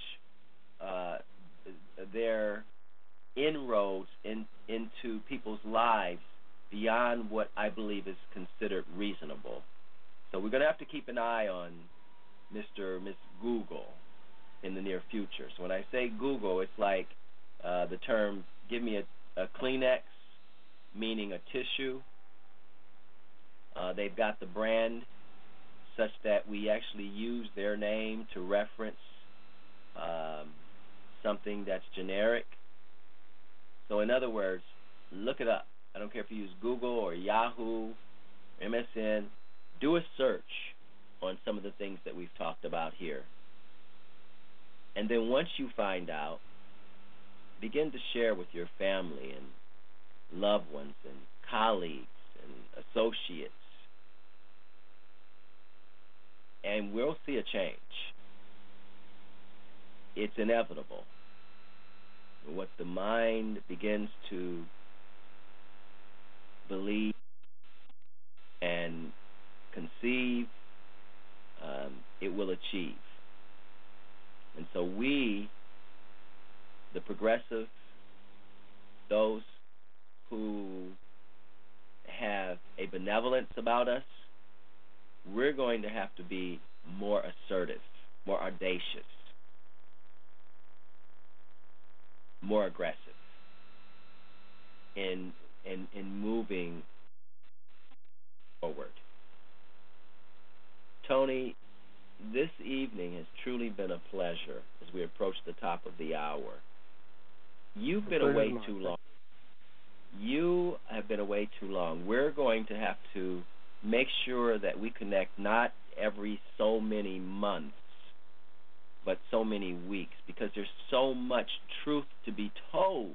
their inroads into people's lives beyond what I believe is considered reasonable. So we're going to have to keep an eye on Mr. or Miss Google in the near future. So when I say Google, it's like the term, give me a Kleenex, meaning a tissue. They've got the brand such that we actually use their name to reference something that's generic. So in other words, look it up. I don't care if you use Google or Yahoo, MSN. Do a search on some of the things that we've talked about here. And then once you find out, begin to share with your family and loved ones and colleagues and associates. And we'll see a change. It's inevitable. What the mind begins to believe and conceive, it will achieve. And so we, the progressive, those who have a benevolence about us, we're going to have to be more assertive, more audacious, more aggressive in moving forward. Tony, this evening has truly been a pleasure as we approach the top of the hour. You've been away too long. You have been away too long. We're going to have to make sure that we connect not every so many months, but so many weeks, because there's so much truth to be told.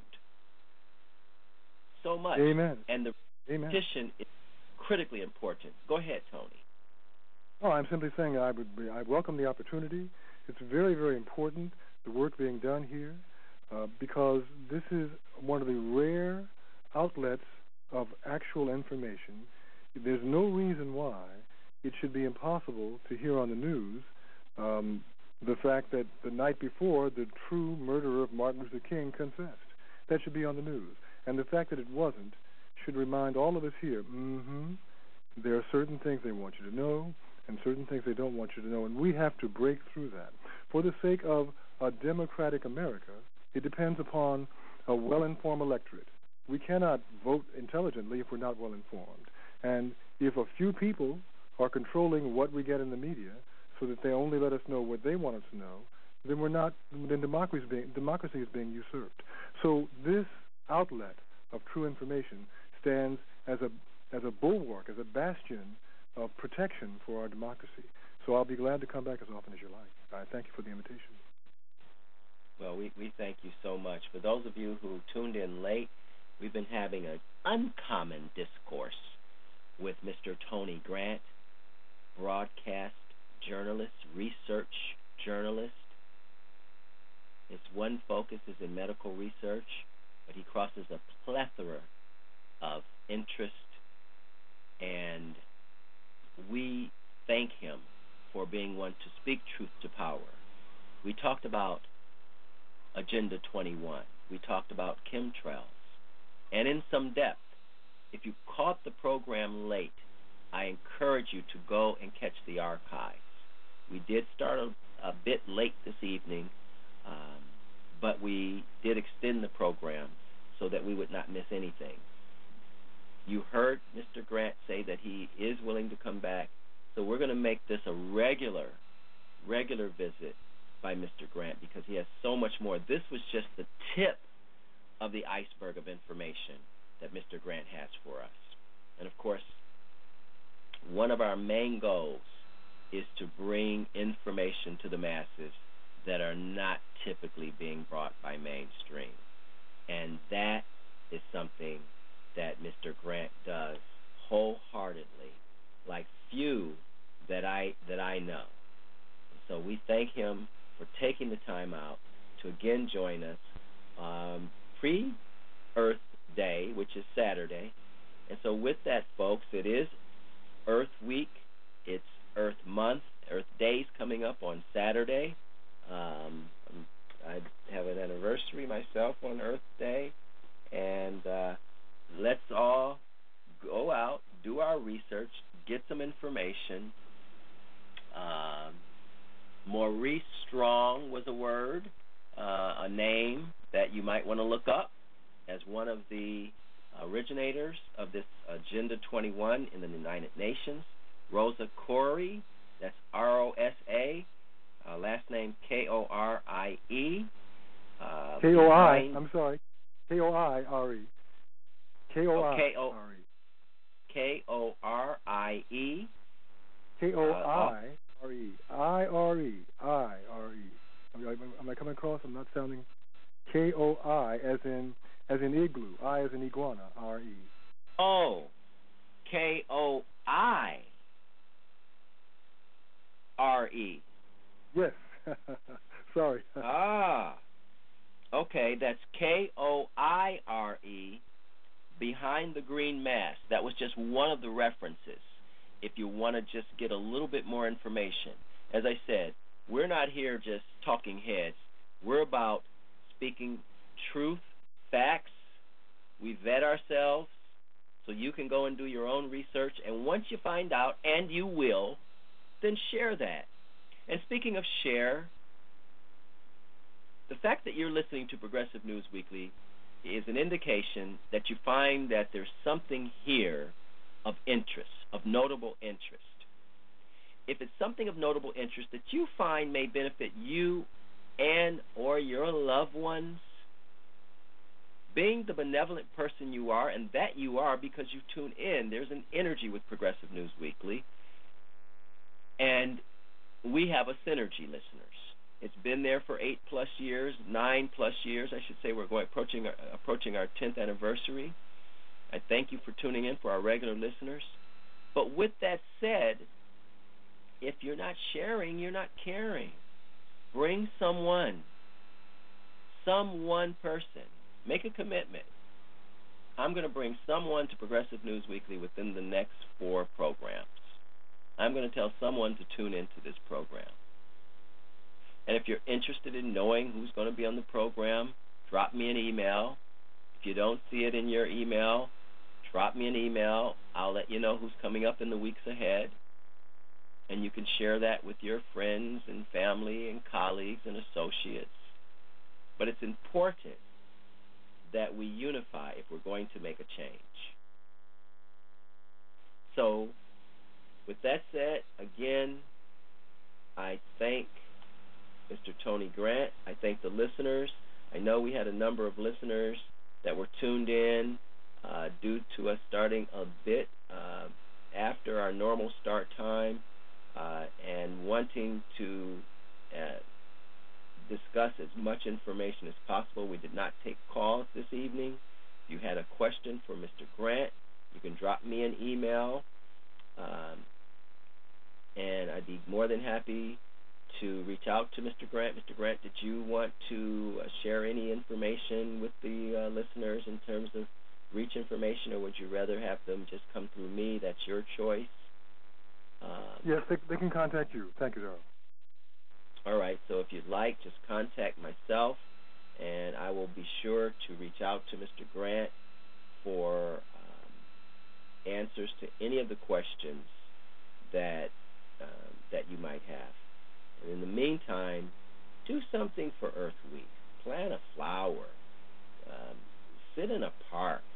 So much. Amen. And the repetition is critically important. Go ahead, Tony. Oh, I'm simply saying I welcome the opportunity. It's very, very important, the work being done here, because this is one of the rare outlets of actual information. There's no reason why it should be impossible to hear on the news the fact that the night before the true murderer of Martin Luther King confessed. That should be on the news. And the fact that it wasn't should remind all of us here, there are certain things they want you to know and certain things they don't want you to know, and we have to break through that. For the sake of a democratic America, it depends upon a well-informed electorate. we cannot vote intelligently if we're not well informed. And if a few people are controlling what we get in the media so that they only let us know what they want us to know, then democracy is being usurped. So this outlet of true information stands as a bulwark, as a bastion of protection for our democracy. So I'll be glad to come back as often as you like. I thank you for the invitation. Well, we thank you so much. For those of you who tuned in late, we've been having an uncommon discourse with Mr. Tony Grant, broadcast journalist, research journalist. His one focus is in medical research, but he crosses a plethora of interest, and we thank him for being one to speak truth to power. We talked about Agenda 21. We talked about chemtrails, and in some depth. If you caught the program late, I encourage you to go and catch the archives. We did start a bit late this evening, but we did extend the program so that we would not miss anything. You heard Mr. Grant say that he is willing to come back, so we're going to make this a regular visit by Mr. Grant because he has so much more. This was just the tip of the iceberg of information that Mr. Grant has for us. And, of course, one of our main goals is to bring information to the masses that are not typically being brought by mainstream. And that is something that Mr. Grant does wholeheartedly, like few that I know. So we thank him for taking the time out to again join us pre-Earth Day, which is Saturday. And so with that, folks, it is Earth Week. It's Earth Month. Earth Day's coming up on Saturday. I have an anniversary myself on Earth Day. And let's all go out, do our research, get some information. Maurice Strong was a word, a name that you might want to look up as one of the originators of this Agenda 21 in the United Nations. Rosa Koire, that's R-O-S-A, last name K-O-R-I-E. K-O-I, I'm sorry, K-O-I-R-E. K-O-I-R-E. K-O-R-I-E. K-O-I-R-E. I-R-E. I-R-E. Am I coming across? I'm not sounding... K-O-I as in igloo. I as in iguana. R-E. Oh. K-O-I-R-E. Yes. Sorry. Okay, that's K-O-I-R-E, behind the green mask. That was just one of the references if you want to just get a little bit more information. As I said, we're not here just talking heads. We're about speaking truth, facts. We vet ourselves so you can go and do your own research. And once you find out, and you will, then share that. And speaking of share, the fact that you're listening to Progressive News Weekly is an indication that you find that there's something here of interest, of notable interest. If it's something of notable interest that you find may benefit you and or your loved ones, being the benevolent person you are, and that you are because you tune in, there's an energy with Progressive News Weekly, and we have a synergy, listeners. It's been there for 8+ years, 9+ years, I should say. We're approaching our 10th anniversary. I thank you for tuning in for our regular listeners. But with that said, if you're not sharing, you're not caring. Bring someone person. Make a commitment. I'm going to bring someone to Progressive News Weekly within the next 4 programs. I'm going to tell someone to tune into this program. And if you're interested in knowing who's going to be on the program, drop me an email. If you don't see it in your email, drop me an email. I'll let you know who's coming up in the weeks ahead. And you can share that with your friends and family and colleagues and associates. But it's important that we unify if we're going to make a change. So, with that said, again, I thank Mr. Tony Grant. I thank the listeners. I know we had a number of listeners that were tuned in due to us starting a bit after our normal start time and wanting to discuss as much information as possible. We did not take calls this evening. If you had a question for Mr. Grant, you can drop me an email, and I'd be more than happy to reach out to Mr. Grant. Mr. Grant, did you want to share any information with the listeners in terms of reach information, or would you rather have them just come through me? That's your choice. Yes, they can contact you. Thank you, Darrell. All right, so if you'd like, just contact myself, and I will be sure to reach out to Mr. Grant for answers to any of the questions that you might have. And in the meantime, do something for Earth Week. Plant a flower. Sit in a park.